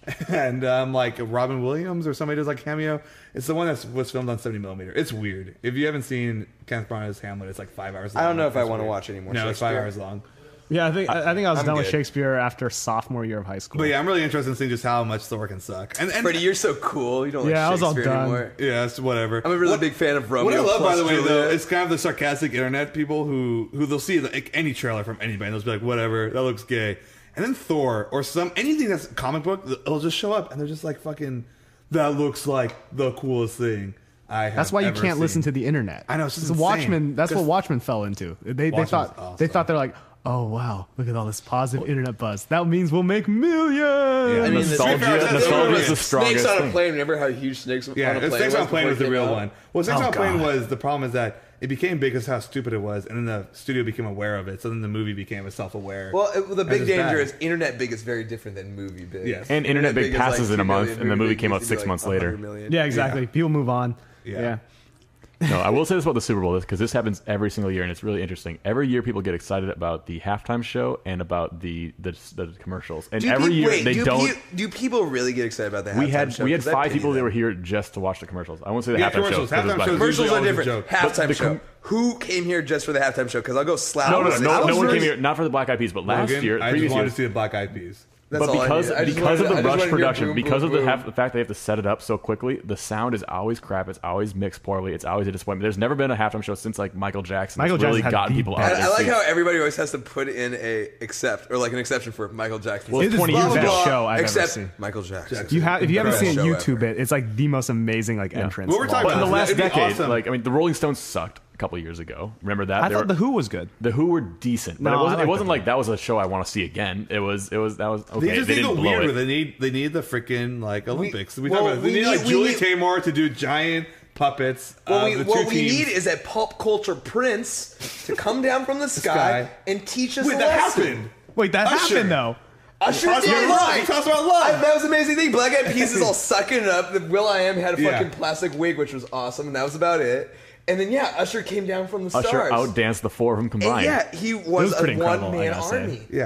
C: And like Robin Williams or somebody does like cameo. It's the one that was filmed on 70mm. It's weird. If you haven't seen Kenneth Branagh's Hamlet, it's like 5 hours long.
E: I don't know if I
C: It's
E: want to
C: weird.
E: watch any more
C: No, it's 5
E: Shakespeare.
C: hours long.
A: Yeah, I think I was
E: I'm
A: done with
E: good.
A: Shakespeare after sophomore year of high school.
C: But yeah, I'm really interested in seeing just how much Thor can suck. And
E: Freddie, you're so cool. You don't like
A: Yeah, I was all
E: Shakespeare
A: done.
E: anymore.
C: yeah, it's whatever.
E: I'm a really big fan of Romeo.
C: What I love, by
E: plus
C: the way, though,
E: Juliet.
C: is kind of the sarcastic internet people who they'll see like any trailer from anybody and they'll be like, whatever, that looks gay. And then Thor or anything that's a comic book, it'll just show up and they're just like, fucking, that looks like the coolest thing I have
A: That's why you
C: ever
A: can't
C: seen.
A: listen to the internet.
C: I know, it's just
A: Watchmen.
C: insane.
A: That's what
C: Just-
A: Watchmen fell into. They
C: Watchmen's
A: thought
C: awesome.
A: they're like, oh wow, look at all this positive internet buzz. That means we'll make millions.
C: Yeah.
E: I mean,
D: nostalgia,
C: that's-
D: nostalgia is the
E: Snakes
D: strongest
E: on a
D: thing.
E: plane. Remember how huge snakes
C: Yeah,
E: on a plane
C: Snakes on a Plane
E: before
C: was the
E: it
C: real
E: came out?
C: one. Well, Snakes
A: Oh,
C: on a Plane
A: God.
C: was, the problem is that it became big because how stupid it was, and then the studio became aware of it, so then the movie became self-aware.
E: Well, the big
C: it's
E: danger
C: bad.
E: is internet big is very different than movie big.
C: Yes.
D: And internet big
E: is
D: passes in a
E: 2
D: month,
E: million,
D: and the movie
E: big
D: came out
E: used to be
D: 6 months later.
E: 100 million.
A: Yeah, exactly. People move on.
C: Yeah.
D: No, I will say this about the Super Bowl because this happens every single year, and it's really interesting. Every year, people get excited about the halftime show and about the commercials, and every year they don't.
E: Do people really get excited about that?
D: We had 5 people that were here just to watch the commercials. I won't say the
C: Yeah,
D: halftime show.
C: commercials.
D: 'cause it was
C: Halftime
D: Black-
C: shows
E: Commercials
C: usually
E: are
C: always a
E: different.
C: joke.
E: Halftime
D: the
E: show. Who came here just for the halftime show? Because I'll go slap.
D: No,
E: on it.
D: no
E: I was
D: one
E: really-
D: came here not for the Black Eyed Peas, but last
C: Logan,
D: year,
C: I just
D: previous
C: wanted
D: years.
C: to see the Black Eyed Peas.
E: That's
D: But
E: all I
D: because
E: need. I just
D: because
E: wanted-
D: of
E: I
D: the
E: just
D: rush
E: wanted to hear
D: production,
E: boom,
D: because
E: boom,
D: of
E: boom.
D: the fact they have to set it up so quickly, the sound is always crap. It's always mixed poorly. It's always a disappointment. There's never been a halftime show since like Michael Jackson.
A: Michael
D: that's really
A: Jackson had
D: gotten
A: the
D: people
A: best-
D: out. Of
E: I
D: their
E: like
D: seats.
E: how everybody always has to put in a an exception for Michael Jackson.
D: Well,
A: It is
D: 20
A: the
D: years ago.
A: best show I've
E: except
A: ever seen.
E: Michael Jackson.
A: You have if you haven't
E: Best
A: seen
E: show
A: YouTube
E: ever.
A: it's like the most amazing entrance.
C: What we're
A: of all
C: talking
D: But in
A: time.
D: the last
C: It'd be
D: decade,
C: awesome.
D: like I mean, the Rolling Stones sucked a couple of years ago. Remember that?
A: I
D: They
A: thought
D: were-
A: the Who was good.
D: The Who were decent, but
A: No,
D: it wasn't.
A: I
D: It
A: like
D: wasn't
A: The
D: like that was a show I want to see again. It was okay.
C: They just need the
D: didn't blow
C: weird.
D: it.
C: Where they need the freaking like Olympics. We
E: well,
C: talk about. They
E: we
C: need like
E: need- we
C: Julie
E: need-
C: Taymor to do giant puppets.
E: What
C: of the two
E: we
C: teams.
E: need is a pop culture prince to come down from the sky
C: sky.
E: and teach us
C: Wait,
E: a
C: that
E: lesson.
C: happened.
A: Wait, that
C: Usher.
A: happened though.
E: Usher
C: Talks
E: did
C: about love.
E: right.
C: He talks about love.
E: That was an amazing thing. Black Eyed Peas is all sucking it up. The Will.i.am had a
C: Yeah.
E: fucking plastic wig, which was awesome, and that was about it. And then Usher came down from the
D: Usher
E: stars.
D: outdanced the 4 of them
E: And
D: combined.
E: he was
A: was
E: a
A: pretty incredible, I
E: one-man
A: gotta say.
E: army.
C: Yeah.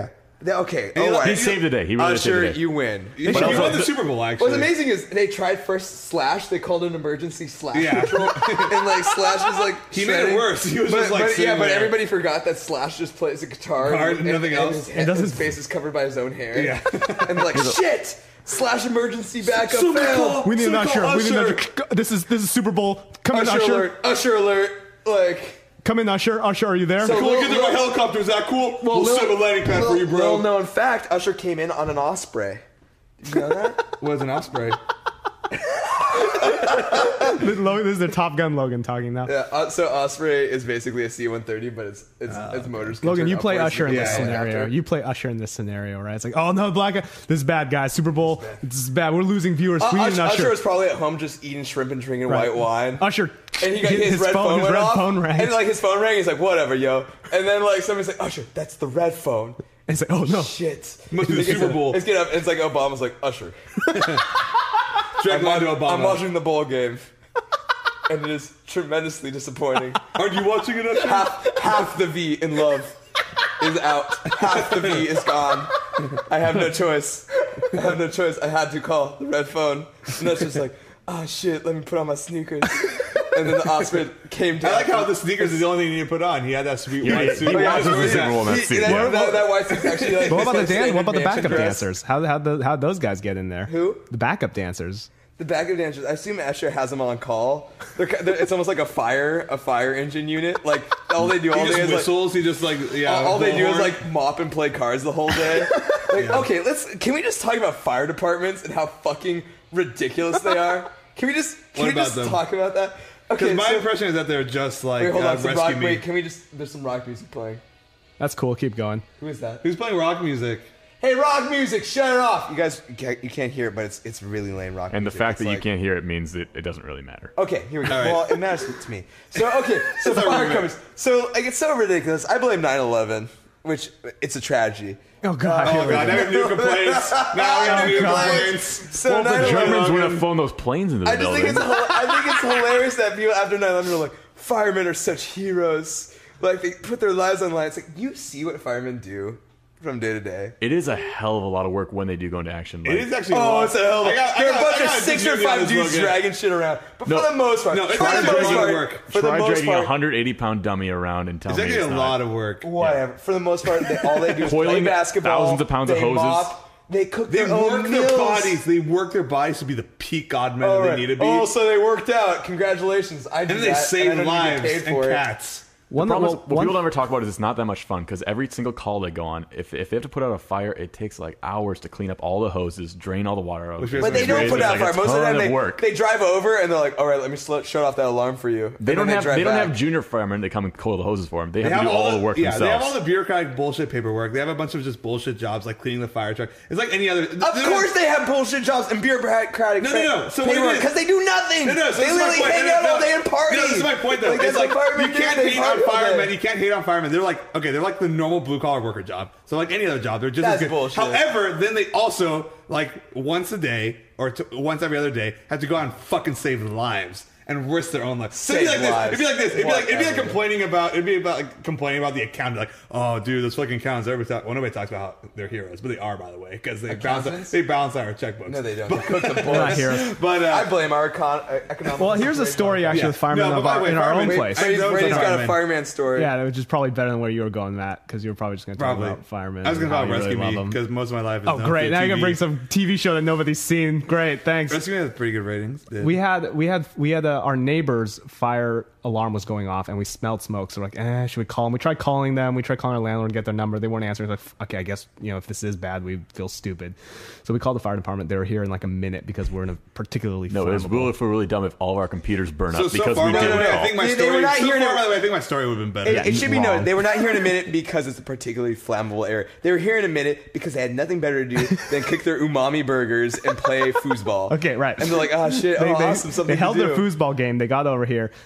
E: Okay,
C: he-
E: all right.
D: He saved the day. He really saved
E: Usher,
D: the day.
E: you win.
C: He
E: But
C: won
E: also,
C: the Super Bowl, actually.
E: what's amazing is they tried first Slash. They called an emergency Slash
C: Yeah.
E: control, and like Slash was like
C: He made it
E: shredding.
C: worse. He was
E: but,
C: just, like,
E: but,
C: sitting
E: yeah, but
C: there.
E: everybody forgot that Slash just plays a guitar
C: And nothing else.
E: His face is covered by his own hair.
C: Yeah.
E: and like shit. Slash emergency backup
C: Super
E: failed.
C: call.
A: We need an
C: Super
A: usher. We need an
C: Usher.
A: usher. This is Super Bowl. Come in,
E: Usher
A: usher.
E: alert! Usher alert! Like.
A: Come in, usher. Usher, are you there?
E: So-
C: Cool, get there by helicopter. Is that cool? We'll set a landing pad for you, bro.
E: Little known fact: Usher came in on an Osprey. Did you know that?
C: Was an Osprey.
A: Logan, this is the Top Gun Logan talking now.
E: Yeah. So Osprey is basically a C-130, but its motors. Can
A: Logan,
E: turn
A: you play
E: upwards.
A: Usher in this
C: Yeah,
A: scenario.
E: after.
A: You play Usher in this scenario, right? It's like, oh no, black guy. This is bad, guys. Super Bowl. This is bad. We're losing viewers. We need an
E: Usher
A: Usher.
E: was probably at home just eating shrimp and drinking
A: Right.
E: white wine.
A: Usher.
E: And he got his red phone
A: his
E: went
A: red
E: off,
A: phone rang.
E: and like his phone rang. He's like, "Whatever, yo." And then like somebody's like, "Usher, that's the red phone."
A: And it's like, oh no.
E: Shit.
C: Must be the
E: He gets
C: Super
E: up-
C: Bowl.
E: Let's get up. And it's like Obama's like, "Usher,
C: Drag line to Obama.
E: I'm watching the bowl game, and it is tremendously disappointing.
C: Aren't you watching it, Usher?
E: Half the V in love is out. Half the V is gone. I have no choice. I have no choice. I had to call the red phone. And that's just like, oh shit, let me put on my sneakers. And then the Osprey came down.
C: I like how the sneakers is the only thing you need to put on. He had that sweet
D: Yeah,
C: white
D: he
C: suit.
D: was
E: yeah,
D: in the
E: yeah.
D: Super Bowl in that
E: He-
D: suit.
E: that white suit's actually like.
A: What about the
E: like
A: dance? What about the
E: standard
A: backup
E: mansion dress.
A: dancers? How'd those guys get in there?
E: Who?
A: The backup dancers.
E: The backup dancers. I assume Usher has them on call. It's almost like a fire engine unit. Like all they do all
C: He
E: day
C: just
E: is like.
C: whistles. He just like
E: All they do is
C: bullhorn.
E: like mop and play cards the whole day. Like, okay, can we just talk about fire departments and how fucking ridiculous they are? Can we just
C: What about them?
E: talk about that? Okay,
C: Because my
E: so,
C: impression is that they're just like
E: wait, hold on. Some
C: rescue
E: rock,
C: me.
E: wait, can we just? There's some rock music playing.
A: That's cool. Keep going.
E: Who is that?
C: Who's playing rock music?
E: Hey, rock music, shut it off! You guys, you can't hear it, but it's really lame rock.
D: And the
E: music.
D: fact
E: It's
D: that you
E: like-
D: can't hear it means that it doesn't really matter.
E: Okay, here we go.
C: All right.
E: Well, it matters to me. So so
C: our
E: fire
C: roommate.
E: comes. So like it's so ridiculous. I blame 9/11, which it's a tragedy.
A: Oh god.
C: Oh god, now we have new complaints. Now we have new
A: God.
C: complaints.
E: So
D: Well, the
E: 9/11
D: Germans would have flown those planes into the
E: I just
D: building.
E: think it's hilarious that people after 9/11 are like, firemen are such heroes. Like they put their lives on the line. It's like you see what firemen do from day to day.
D: It is a hell of a lot of work when they do go into action. Like,
C: It is actually.
E: Oh, it's a hell of a. They're a bunch of
C: I
E: 6 or
C: disagree on
E: 5
C: this
E: dudes
C: Logan.
E: dragging shit around. But
D: No.
E: for the most part,
C: No, it's
E: for
C: not
E: the most
C: dragging
E: part,
C: work.
E: for the
D: try
E: most
D: dragging a
E: part,
D: 180-pound dummy around and tell
C: It's
D: me
C: actually
D: it's
C: a
D: not.
C: lot of work.
E: whatever. For the most part, all they do is play
D: Coiling
E: basketball.
D: thousands of pounds of
E: they
D: hoses.
E: Mop, they cook
C: They
E: their own
C: work
E: meals.
C: their bodies. They work their bodies to be the peak god men
E: All
C: that
E: right.
C: they need to be.
E: Oh, so they worked out. Congratulations. I do
C: and then they
E: that,
C: save
E: and I don't
C: lives
E: even get paid
C: and
E: for it.
C: cats.
A: One
D: The problem is,
A: well,
D: what
A: one-
D: people never talk about is it's not that much fun because every single call they go on, if they have to put out a fire, it takes like hours to clean up all the hoses, drain all the water out.
C: Which is
E: But they don't
C: It's
E: put out
D: like
E: fire.
D: a
E: Most of the
D: ton
E: time,
D: work.
E: they drive over and they're like, "All right, let me shut off that alarm for you."
D: They
E: And
D: don't
E: then
D: have
E: drive
D: they don't
E: back.
D: have junior firemen that come and coil the hoses for them. They
C: They
D: have to do all the work
C: yeah,
D: themselves.
C: they have all the bureaucratic bullshit paperwork. They have a bunch of just bullshit jobs like cleaning the fire truck. It's like any other.
E: Of course, they have bullshit jobs and bureaucratic.
C: No. So what it is-
E: because they do nothing.
C: No, so
E: they
C: this is my
E: literally
C: point.
E: hang
C: No,
E: out
C: no.
E: all day and party.
C: No, this is my point though.
E: Like,
C: It's
E: that's
C: like
E: what firemen
C: you
E: do.
C: can't
E: They
C: hate on
E: party all day.
C: firemen. You can't hate on firemen. They're like okay, they're like the normal blue collar worker job. So like any other job, they're just
E: That's
C: as good.
E: bullshit.
C: However, then they also like once a day or once every other day have to go out and fucking save lives. And risk their own life. So it'd be
E: Save
C: like this.
E: lives.
C: It'd be like this. It'd be like
E: Whatever.
C: complaining about. It'd be about like complaining about the accountant. Like, oh, dude, those fucking accountants. Well, nobody talks about how they're heroes, but they are, by the way, because they balance.
E: Accountants?
C: They balance out our checkbooks.
E: No, they don't. They cook the
A: not
E: books.
A: heroes.
C: But
E: I blame our economic.
A: Well, here's a story actually
C: Yeah.
A: with firemen
C: No, but by the way,
A: in our own
C: firemen-
A: place.
C: I-
E: Brady's
C: those are
E: got a
C: firemen.
E: fireman story.
A: Yeah, which is probably better than where you were going, Matt, because you were probably just going to talk
C: Probably
A: about firemen.
C: I was going to
A: and
C: talk
A: how
C: about
A: you
C: Rescue
A: really
C: Me
A: love them.
C: because most of my life is
A: Oh,
C: done
A: great!
C: through
A: Now you're gonna
C: TV.
A: bring some TV show that nobody's seen. Great, thanks.
C: Rescue Me has pretty good ratings. Did.
A: We had our neighbor's fire alarm was going off, and we smelled smoke. So we're like, should we call them? We tried calling them. We tried calling our landlord and get their number. They weren't answering. Like, okay, I guess if this is bad, we feel stupid. So we called the fire department. They were here in like a minute because we're in a particularly
D: No, it would feel really dumb if all of our computers burn
C: so
D: up because
C: far,
D: we
C: by the
D: didn't
C: way, I
D: call.
C: think my
E: They
C: story.
E: were not
C: so
E: here to-
C: far, by the way, I think my story would have been better.
E: It should be
D: wrong.
E: noted, they were not here in a minute because it's a particularly flammable area. They were here in a minute because they had nothing better to do than cook their umami burgers and play foosball.
A: Okay, right.
E: And they're like, oh shit, awesome, something
A: They held
E: to
A: their
E: do.
A: foosball game. They got over here. They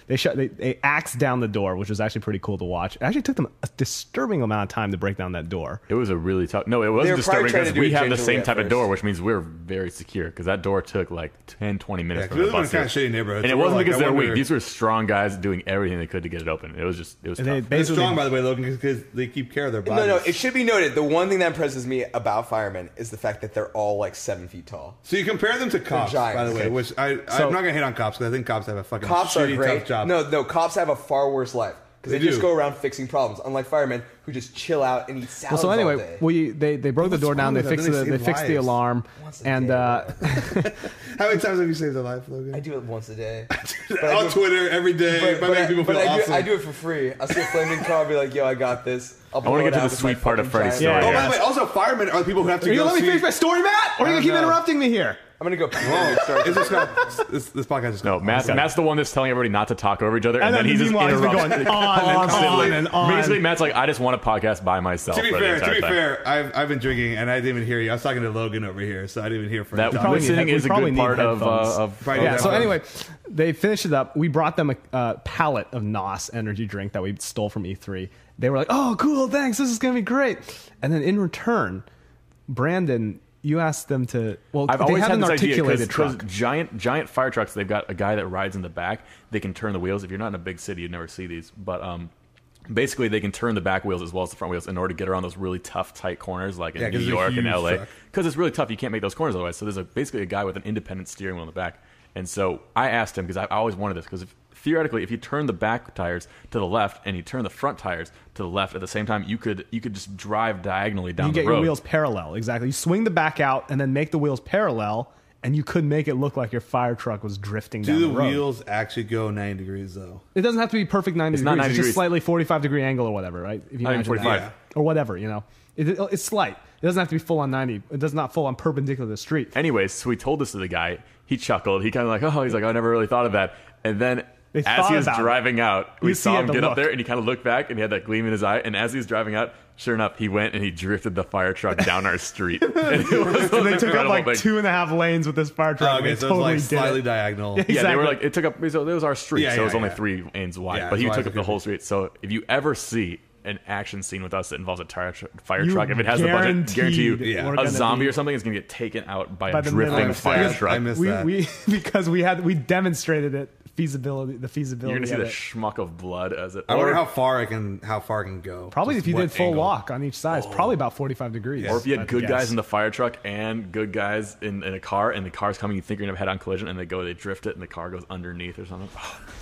A: they axed down the door, which was actually pretty cool to watch. It actually took them a disturbing amount of time to break down that door.
D: It was a really tough. No, it
E: They
D: wasn't
E: were probably
D: disturbing
E: trying to
D: because
E: do
D: we
E: it
D: have the
E: gingerly
D: same
E: at
D: type of
E: first.
D: door, which means we're very secure. Because that door took like 10, 20 minutes
C: Yeah, 'cause
D: for
C: we
D: the
C: live in
D: bus.
C: kind of shitty neighborhoods.
D: And it
C: so we're
D: wasn't
C: like,
D: because
C: I
D: they were
C: wonder-
D: weak. These were strong guys doing everything they could to get it open. It was just it was
A: And
D: tough.
A: they
C: They're
A: basically
C: strong, by the way, Logan, because they keep care of their bodies.
E: No, it should be noted. The one thing that impresses me about firemen is the fact that they're all like 7 feet tall.
C: So you compare them to cops,
E: giants.
C: by the way,
E: Okay.
C: which I'm not going to hate on cops because I think cops have a fucking
E: Cops are
C: shitty,
E: great.
C: tough job.
E: No, cops have a far worse life because
C: They
E: they just
C: do.
E: go around fixing problems. Unlike firemen who just chill out and eat salads
A: Well, so
E: all
A: anyway,
E: day.
A: they broke the
C: What's
A: door down.
C: wrong
A: They
C: with them?
A: fixed
C: They
A: the they
C: save
A: fixed the
C: lives.
A: alarm,
E: Once a
A: and
E: day,
C: How many times have you saved a life, Logan?
E: I do it once a day.
C: On Twitter every day by making people feel awesome.
E: I do it for free. I'll see a flaming car, I'll be like, yo, I got this.
D: I wanna get to the sweet part of Freddy's story.
C: Oh,
A: Yeah.
C: by the way, also firemen are the people who have to
A: Are you
C: go
A: gonna let me
C: see.
A: finish my story, Matt? Or are you gonna keep
C: no.
A: interrupting me here?
E: I'm gonna go.
C: Is this not this podcast is
D: No, Matt's the one that's telling everybody not to talk over each other, and,
A: And
D: then
A: then
D: he just
A: meanwhile, he's been
D: interrupts
A: going on and on.
D: Basically, Matt's like, I just want a podcast by myself.
C: To be
D: for the
C: fair,
D: entire time.
C: I've been drinking and I didn't even hear you. I was talking to Logan over here, so I didn't even hear Fred.
D: That
C: talk.
A: probably
D: listening
A: need-
D: is
A: we
D: a
A: probably
D: good
A: need
D: part of
C: Probably
A: headphones.
C: need
A: Yeah. So
C: headphones.
A: anyway, they finished it up. We brought them a pallet of NOS energy drink that we stole from E3. They were like, "Oh, cool, thanks. This is gonna be great." And then in return, Brandon, you asked them to. Well,
D: I've
A: they
D: always
A: had
D: had
A: an
D: this idea
A: articulated
D: because
A: truck.
D: giant fire trucks. They've got a guy that rides in the back. They can turn the wheels. If you're not in a big city, you'd never see these. But basically, they can turn the back wheels as well as the front wheels in order to get around those really tough, tight corners like in
C: Yeah, 'cause
D: New
C: it's a
D: York and
C: huge
D: LA.
C: truck.
D: Because it's really tough. You can't make those corners otherwise. So there's basically a guy with an independent steering wheel in the back. And so I asked him because I always wanted this because theoretically, if you turn the back tires to the left and you turn the front tires to the left at the same time, you could just drive diagonally down
A: You
D: the
A: get
D: road.
A: your wheels parallel. Exactly. You swing the back out and then make the wheels parallel, and you could make it look like your fire truck was drifting down
C: Do
A: the
C: the
A: road.
C: wheels actually go 90 degrees though?
A: It doesn't have to be perfect 90
D: It's
A: degrees.
D: not 90
A: it's
D: degrees.
A: just slightly 45-degree angle or whatever, right? If you
D: I mean,
A: imagine that.
D: 45.
C: Yeah.
A: Or whatever, you know. It's slight. It doesn't have to be full on 90. It does not full on perpendicular to the street.
D: Anyways, so we told this to the guy. He chuckled. He kind of like, he's like, I never really thought of that. And then
A: They
D: as
A: thought
D: he was
A: about it.
D: driving out, we
A: You see
D: saw
A: it,
D: him
A: the
D: get up
A: look.
D: there, and he kind of looked back, and he had that gleam in his eye. And as he was driving out, sure enough, he went and he drifted the fire truck down our street. And it was
A: And they took up
D: incredible
A: like
D: thing.
A: 2.5 lanes with this fire truck.
C: Oh,
A: and
C: okay,
A: they
C: so
A: totally
C: it's like
A: did
C: slightly
A: it.
C: diagonal.
D: Yeah, they
A: Exactly.
D: were like, it was our street,
C: Yeah,
D: so it was
C: yeah,
D: only
C: yeah.
D: 3 lanes wide.
C: Yeah,
D: but he
C: it's
D: took
C: wide
D: up the
C: for
D: whole street. So if you ever see an action scene with us that involves a fire
A: You
D: truck, if it has the budget, guarantee you,
A: guaranteed
C: Yeah.
A: we're
D: a
A: gonna
D: zombie
A: be-
D: or something is going to get taken out by
A: By
D: a
A: the
D: drifting
A: middle.
D: fire
C: I
D: truck.
C: missed that.
A: we because we demonstrated it feasibility. The feasibility.
D: You're going to see
A: of
D: the
A: it.
D: schmuck of blood as it.
C: I wonder
D: or-
C: how far it can go.
A: Probably
C: Just
A: if you
C: what
A: did full
C: angle.
A: walk on each side, it's probably about 45 degrees.
D: Or if you
A: I'd
D: had good
A: guess.
D: guys in the fire truck and good guys in a car, and the car's coming, you think you're gonna have head-on collision, and they drift it, and the car goes underneath or something.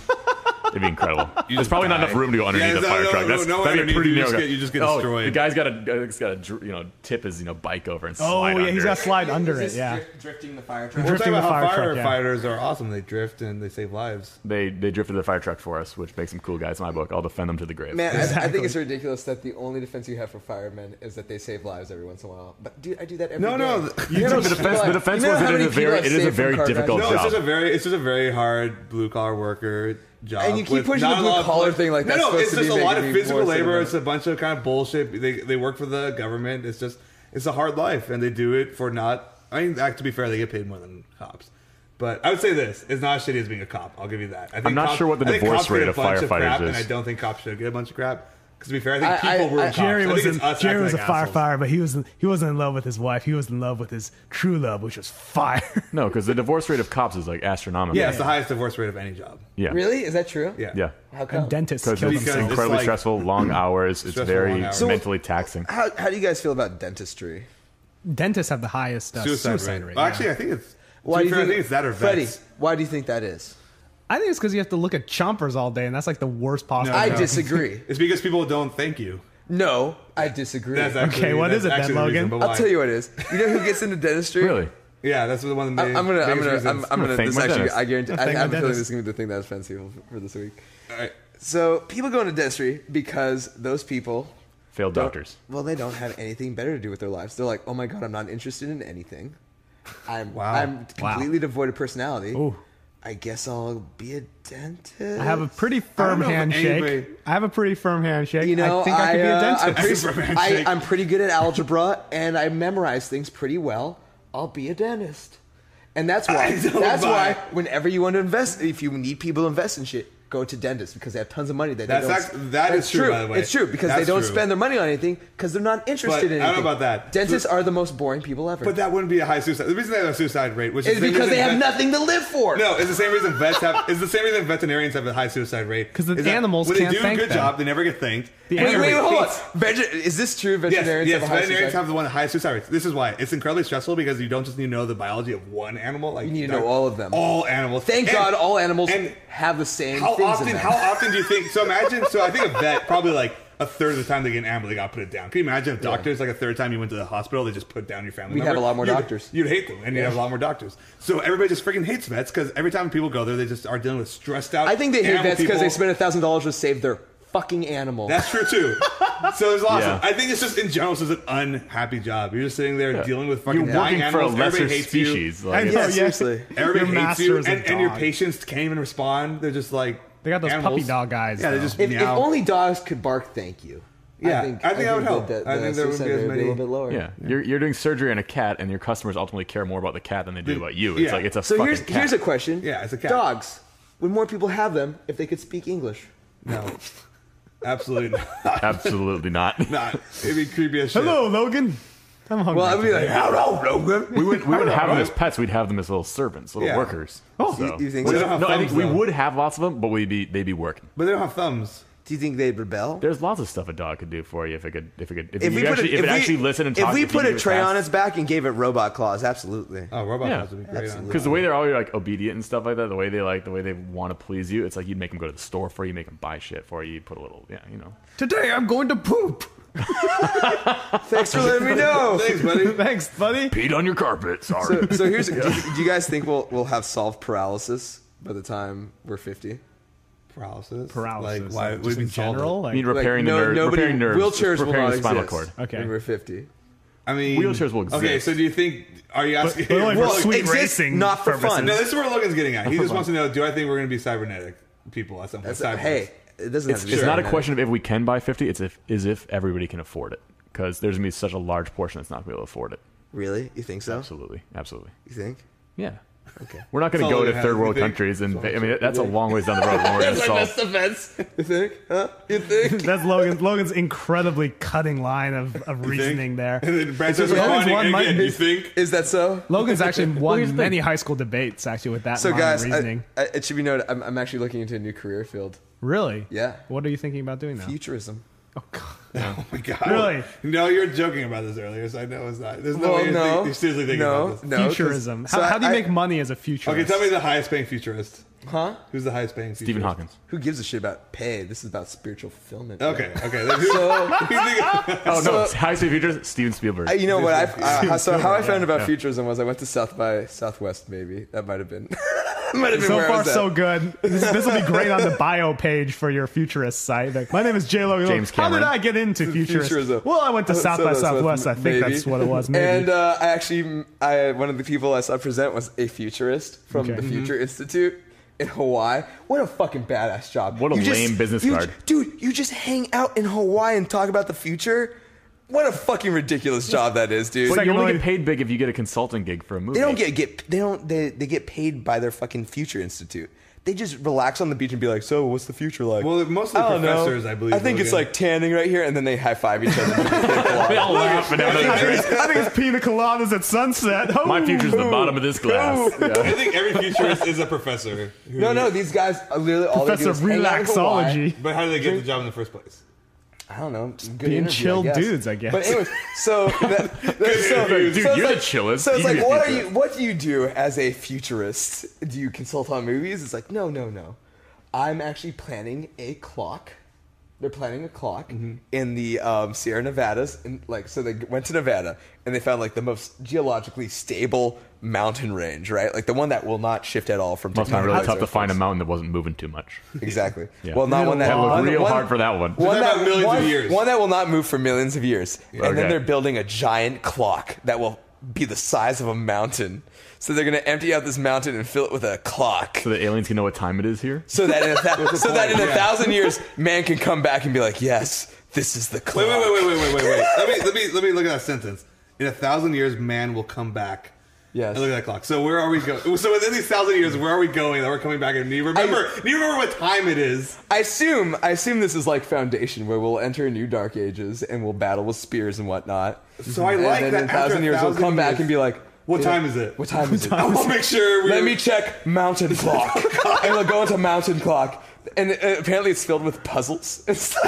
D: It'd be incredible. There's
C: just
D: probably not
C: die.
D: enough room to go underneath
C: Yeah,
D: a
C: no,
D: fire
C: no,
D: truck.
C: no,
D: That's
C: no
D: that'd be a
C: underneath.
D: pretty
C: You
D: narrow.
C: just get destroyed.
D: The guy's got to tip his bike over and
A: Oh
D: slide
A: yeah,
D: under
A: he's
D: it.
A: got to slide under it. Yeah.
E: Drifting the fire truck.
C: We're
A: Drifting
C: talking
A: the
C: about how
A: fire truck, yeah.
C: firefighters are awesome. They drift and they save lives.
D: They drifted the fire truck for us, which makes them cool guys in my book. I'll defend them to the grave.
E: Man, I
A: Exactly.
E: think it's ridiculous that the only defense you have for firemen is that they save lives every once in a while. But dude, I do that every day.
C: No.
E: You know,
D: the defense
E: like-
D: was
E: you know how
D: that
E: many
D: it is
E: people I've
D: a
E: saved from
D: very
E: car
D: difficult
C: No,
E: crashes?
D: job.
C: it's just a very hard blue collar worker job.
E: And you keep
C: with
E: pushing
C: not
E: the
C: a lot of-
E: blue-collar thing like that's
C: no,
E: supposed
C: it's
E: to
C: just
E: be
C: a lot of
E: making me
C: physical
E: more
C: labor. It's
E: sentimental.
C: a bunch of kind of bullshit. They work for the government. It's a hard life, and they do it for not. I mean, to be fair, they get paid more than cops. But I would say this: it's not as shitty as being a cop. I'll give you that. I think
D: I'm not sure what the
C: I think
D: divorce
C: cops get
D: rate
C: a
D: of
C: bunch
D: firefighters
C: crap,
D: is.
C: And I don't think cops should get a bunch of crap. Because to be fair, I think
E: I-
C: people ruin
E: I-
C: cops.
A: Jerry
C: I think it's us
A: was a
C: acting like assholes.
A: firefighter, but he wasn't in love with his wife. He was in love with his true love, which was fire.
D: No, because the divorce rate of cops is like astronomical.
C: Yeah, it's the highest divorce rate of any job.
D: Yeah.
E: Really? Is that true?
C: Yeah.
D: Yeah.
E: How come?
A: And dentists
D: Because
A: kill
D: it's
C: Because
A: themselves.
C: it's
D: incredibly
C: like-
D: stressful, long hours. It's
C: Stressful
D: very
C: long hours.
D: mentally taxing.
E: How do you guys feel about dentistry?
A: Dentists have the highest suicide rate.
C: Well,
A: yeah.
C: actually, I think it's.
E: Why
C: to
E: do
C: be
E: you
C: fair, I
E: think,
C: think it's that or
E: Freddie,
C: vets.
E: why do you think that is?
A: I think it's because you have to look at chompers all day, and that's like the worst possible.
E: I
C: no.
E: disagree.
C: It's because people don't thank you.
E: No, I disagree.
C: That's actually,
A: Okay, what
C: that's
A: is it then,
C: actually the
A: Logan?
C: reason, but
E: I'll
C: why?
E: tell you what it is. You know who gets into dentistry?
D: Really?
C: Yeah, that's one of the main.
E: I'm gonna.
D: thank
E: This
D: my
E: actually,
D: dentist.
E: I guarantee. I
A: Thank
E: have
A: my
E: a feeling
A: dentist.
E: this is gonna be the thing that offends people for this week.
C: All right.
E: So people go into dentistry because those people
D: Failed
E: don't-
D: doctors.
E: Well, they don't have anything better to do with their lives. They're like, oh my god, I'm not interested in anything. I'm
C: Wow.
E: completely devoid of personality.
A: Ooh.
E: I guess I'll be a dentist.
A: I have a pretty
C: I
A: firm
C: don't know if
A: handshake.
C: anybody-
A: I have a pretty firm handshake.
E: You know,
A: I think I could be a
E: I'm
A: dentist.
E: pretty,
C: Super handshake.
E: I'm pretty good at algebra, and I memorize things pretty well. I'll be a dentist, and that's why.
C: I don't
E: That's
C: buy
E: why.
C: it.
E: Whenever you want to invest, if you need people to invest in shit,
B: go to dentists because they have tons of money that
C: That's
B: they don't.
C: that
B: That's
C: is true, by the way.
B: It's true because
C: That's
B: they don't
C: true.
B: spend their money on anything because they're not interested
C: But
B: in
C: I
B: anything.
C: don't know about that.
B: Dentists are the most boring people ever.
C: But that wouldn't be a high suicide. The reason they have a suicide rate, which
B: it's
C: is the same
B: because they
C: reason
B: have
C: vets-
B: nothing to live for.
C: No, it's the same reason vets have. It's the same reason veterinarians have a high suicide rate.
A: 'Cause the
C: Is that
A: animals
C: when
A: can't
C: they do a
A: thank
C: good
A: them.
C: job, they never get thanked.
A: The
C: And
B: Wait,
C: everybody
B: hold on.
C: hates-
B: Is this true?
C: Yes,
B: Veterinarians
C: yes,
B: have a high
C: veterinarians
B: suicide?
C: have the one highest suicide rates. This is why it's incredibly stressful because you don't just need to know the biology of one animal. Like
B: You need to know all of them.
C: All animals.
B: Thank
C: And-
B: God all animals
C: and
B: have the same
C: How
B: things
C: often?
B: in them.
C: How often do you think? So imagine. So I think a vet probably like a third of the time they get an animal, they got to put it down. Can you imagine if doctors like a third time you went to the hospital, they just put down your family
B: We'd
C: member?
B: have a lot more
C: You'd-
B: doctors.
C: You'd hate them, and you'd have a lot more doctors. So everybody just freaking hates vets because every time people go there, they just are dealing with stressed out.
B: I think they hate
C: animal
B: vets because
C: people.
B: they spend $1,000 to save their fucking animal.
C: That's true too. So there's lots
D: Yeah.
C: of. I think it's just in general, it's just an unhappy job. You're just sitting there dealing with fucking
D: You're
C: dying
D: working for a
C: animals.
D: lesser
C: Everybody hates you.
D: species.
A: I
D: Like,
A: know,
B: Yeah,
A: yeah.
B: seriously.
C: Everybody
A: Your
C: hates you,
A: master is a
C: and your
A: dog.
C: patients can't even respond. They're just like
A: They got those
C: animals.
A: puppy dog guys.
C: Yeah, they
A: though.
C: just
B: If
C: meow.
B: only dogs could bark thank you.
C: Yeah, I think that would help.
B: The
C: I think there would
B: suicide
C: be as
B: rate would
C: many-
B: a little bit lower.
D: yeah, you're doing surgery on a cat, and your customers ultimately care more about the cat than they do about you. It's
C: Yeah.
D: like it's a
B: So
D: fucking cat.
B: here's a question.
C: Yeah, it's a cat.
B: Dogs. Would more people have them if they could speak English?
C: No, absolutely not.
D: Absolutely not.
C: Not. It'd be creepy as shit.
A: Hello, Logan. I'm hungry.
B: Well, I would be like,
A: today.
B: hello, Logan.
D: We wouldn't have them as pets. We'd have them as little servants, little
C: Yeah.
D: workers.
A: Oh,
D: So-
B: you think
C: Well,
B: so?
C: they don't have
D: No, I
C: thumbs,
D: think we
C: though.
D: would have lots of them, but they'd be working.
C: But they don't have thumbs.
B: Do you think they'd rebel?
D: There's lots of stuff a dog could do for you if it
B: If
D: it actually listened and
B: if
D: talked.
B: we put a tray on
D: its
B: its back and gave it robot claws, absolutely.
C: Oh, robot
D: Yeah.
C: dogs would be great. On.
D: because the way they're all like obedient and stuff like that, the way they want to please you, it's like you'd make them go to the store for you, make them buy shit for you, you put a little,
A: today I'm going to poop.
B: Thanks for letting me know.
C: Thanks, buddy.
A: Thanks, buddy.
D: Peed on your carpet. Sorry.
B: So here's. Do you guys think we'll have solved paralysis by the time we're 50?
C: Paralysis.
A: Paralysis.
C: Like why?
A: just
C: We've
A: in
C: been solved
A: general.
C: it.
A: Like,
D: I mean, repairing
B: Like,
D: the nerves,
B: nobody-
D: repairing nerves,
B: wheelchairs will
D: repairing
B: not
D: the spinal
B: exist
D: cord.
A: Okay.
B: when we're 50.
C: I mean,
D: Wheelchairs will exist.
C: Okay, so do you think? Are you asking?
A: but only for
C: Well,
A: sweet
B: exists
A: racing
B: not for
A: purposes.
B: fun.
C: No, this is where Logan's getting at. He just wants to know: do I think we're going to be cybernetic people at some point?
B: That's,
C: Cyborgs.
B: hey, it doesn't have to be.
D: It's not a
B: cybernetic.
D: question of if we can buy 50. It's if everybody can afford it, because there's gonna be such a large portion that's not gonna be able to afford it.
B: Really? You think so?
D: Absolutely.
B: You think?
D: Yeah.
B: Okay.
D: We're not going to
C: That's all
D: go
C: we
D: to
C: have,
D: third
C: you
D: world
C: think?
D: countries, and I mean that's a long ways down the road. When we're going to solve.
B: defense. You think? Huh? You think?
A: That's Logan's incredibly cutting line of reasoning there.
C: And then Brad says,
A: Logan's
C: responding
A: one might
C: again,
A: be-
C: you think?
B: Is that so?
A: Logan's actually won
D: here's the
A: many high school debates actually with that
B: So,
A: line
B: guys,
A: of reasoning.
B: it should be noted, I'm actually looking into a new career field.
A: Really?
B: Yeah.
A: What are you thinking about doing now?
B: Futurism.
A: Oh, God.
C: Oh my god!
A: Really?
C: No, you're joking about this earlier, so I know it's not. There's no
B: Well,
C: way you're seriously thinking
B: no,
C: about this.
B: no. 'cause-
A: Futurism.
B: so
A: How do you
B: I-
A: make money as a futurist?
C: Okay, tell me the highest paying futurist.
B: Huh?
C: Who's the highest paying futurist?
D: Stephen Hawkins.
B: Who gives a shit about pay? This is about spiritual fulfillment.
C: Okay, okay. Then who,
B: So-
C: who do you think-
D: Oh no,
B: So-
D: high speed futures. Steven Spielberg.
B: You know what? So how I found about
D: Yeah.
B: futurism was I went to South by Southwest. Maybe that might have been. might have been
A: So
B: where I
A: far,
B: was at.
A: so good. This will be great on the bio page for your futurist site. Like, my name is J Lo.
D: James
A: How did
D: Cameron.
A: I get into
B: Futurism.
A: Well, I went to South by Southwest. I think
B: maybe.
A: that's what it was. Maybe.
B: And one of the people I saw present was a futurist from
A: Okay.
B: the Future Institute in Hawaii. What a fucking badass job!
D: What a lame business card.
B: dude. You just hang out in Hawaii and talk about the future. What a fucking ridiculous job that is, dude.
D: But
A: like
D: you only
A: really-
D: get paid big if you get a consulting gig for a movie.
B: They don't they get paid by their fucking Future Institute. They just relax on the beach and be like, "So, what's the future like?"
C: Well, most of the
B: I don't know.
C: professors, I believe,
B: I think it's
C: Logan.
B: like tanning right here, and then they high five each other.
D: They all laugh and have
A: I
D: a drink.
A: think it's pina coladas at sunset. Oh,
D: My future's the bottom of this glass.
C: I think every futurist is a professor. who-
B: no, these guys are literally all
A: Professor
B: they do is hang out in Hawaii.
A: Relaxology.
C: But how do they get the job in the first place?
B: I don't know. Good
A: being
B: interview,
A: chill
B: I guess.
A: dudes, I guess.
B: But anyways, so
C: interviews.
D: Dude,
B: it's
D: you're the
B: like-
D: chillest.
B: So it's
D: You
B: like,
D: can be a
B: what
D: futurist.
B: what do you do as a futurist? Do you consult on movies? It's like, no. I'm actually planning a clock. They're planning a clock in the Sierra Nevadas, and so they went to Nevada and they found like the most geologically stable mountain range, right? Like the one that will not shift at all from
D: Must have been really
B: tectonic
D: tough to find a
B: earthquakes.
D: mountain that wasn't moving too much.
B: Exactly.
D: Yeah.
B: Well, not one that
D: That looked
B: one-
D: real
B: one-
D: hard for that one.
B: One
C: Talking
B: that,
C: about millions of years.
B: one that will not move for millions of years. And
D: Okay.
B: then they're building a giant clock that will be the size of a mountain. So they're going to empty out this mountain and fill it with a clock.
D: So the aliens can know what time it is here.
B: So that in a,
C: Yeah.
B: 1,000 years, man can come back and be like, yes, this is the clock.
C: Wait. Let me look at that sentence. In 1,000 years, man will come back.
E: Yes.
C: And look at that clock. So where are we going? So within these 1,000 years, where are we going that we're coming back? And do you remember what time it is?
E: I assume this is like Foundation, where we'll enter new dark ages and we'll battle with spears and whatnot.
C: So I like
E: and then
C: that
E: in
C: after
E: 1,000 years, we'll come back and be like,
C: what time is it?
E: What time is it?
C: I will make sure
E: Let me check mountain clock. And we'll go into mountain clock. And apparently it's filled with puzzles.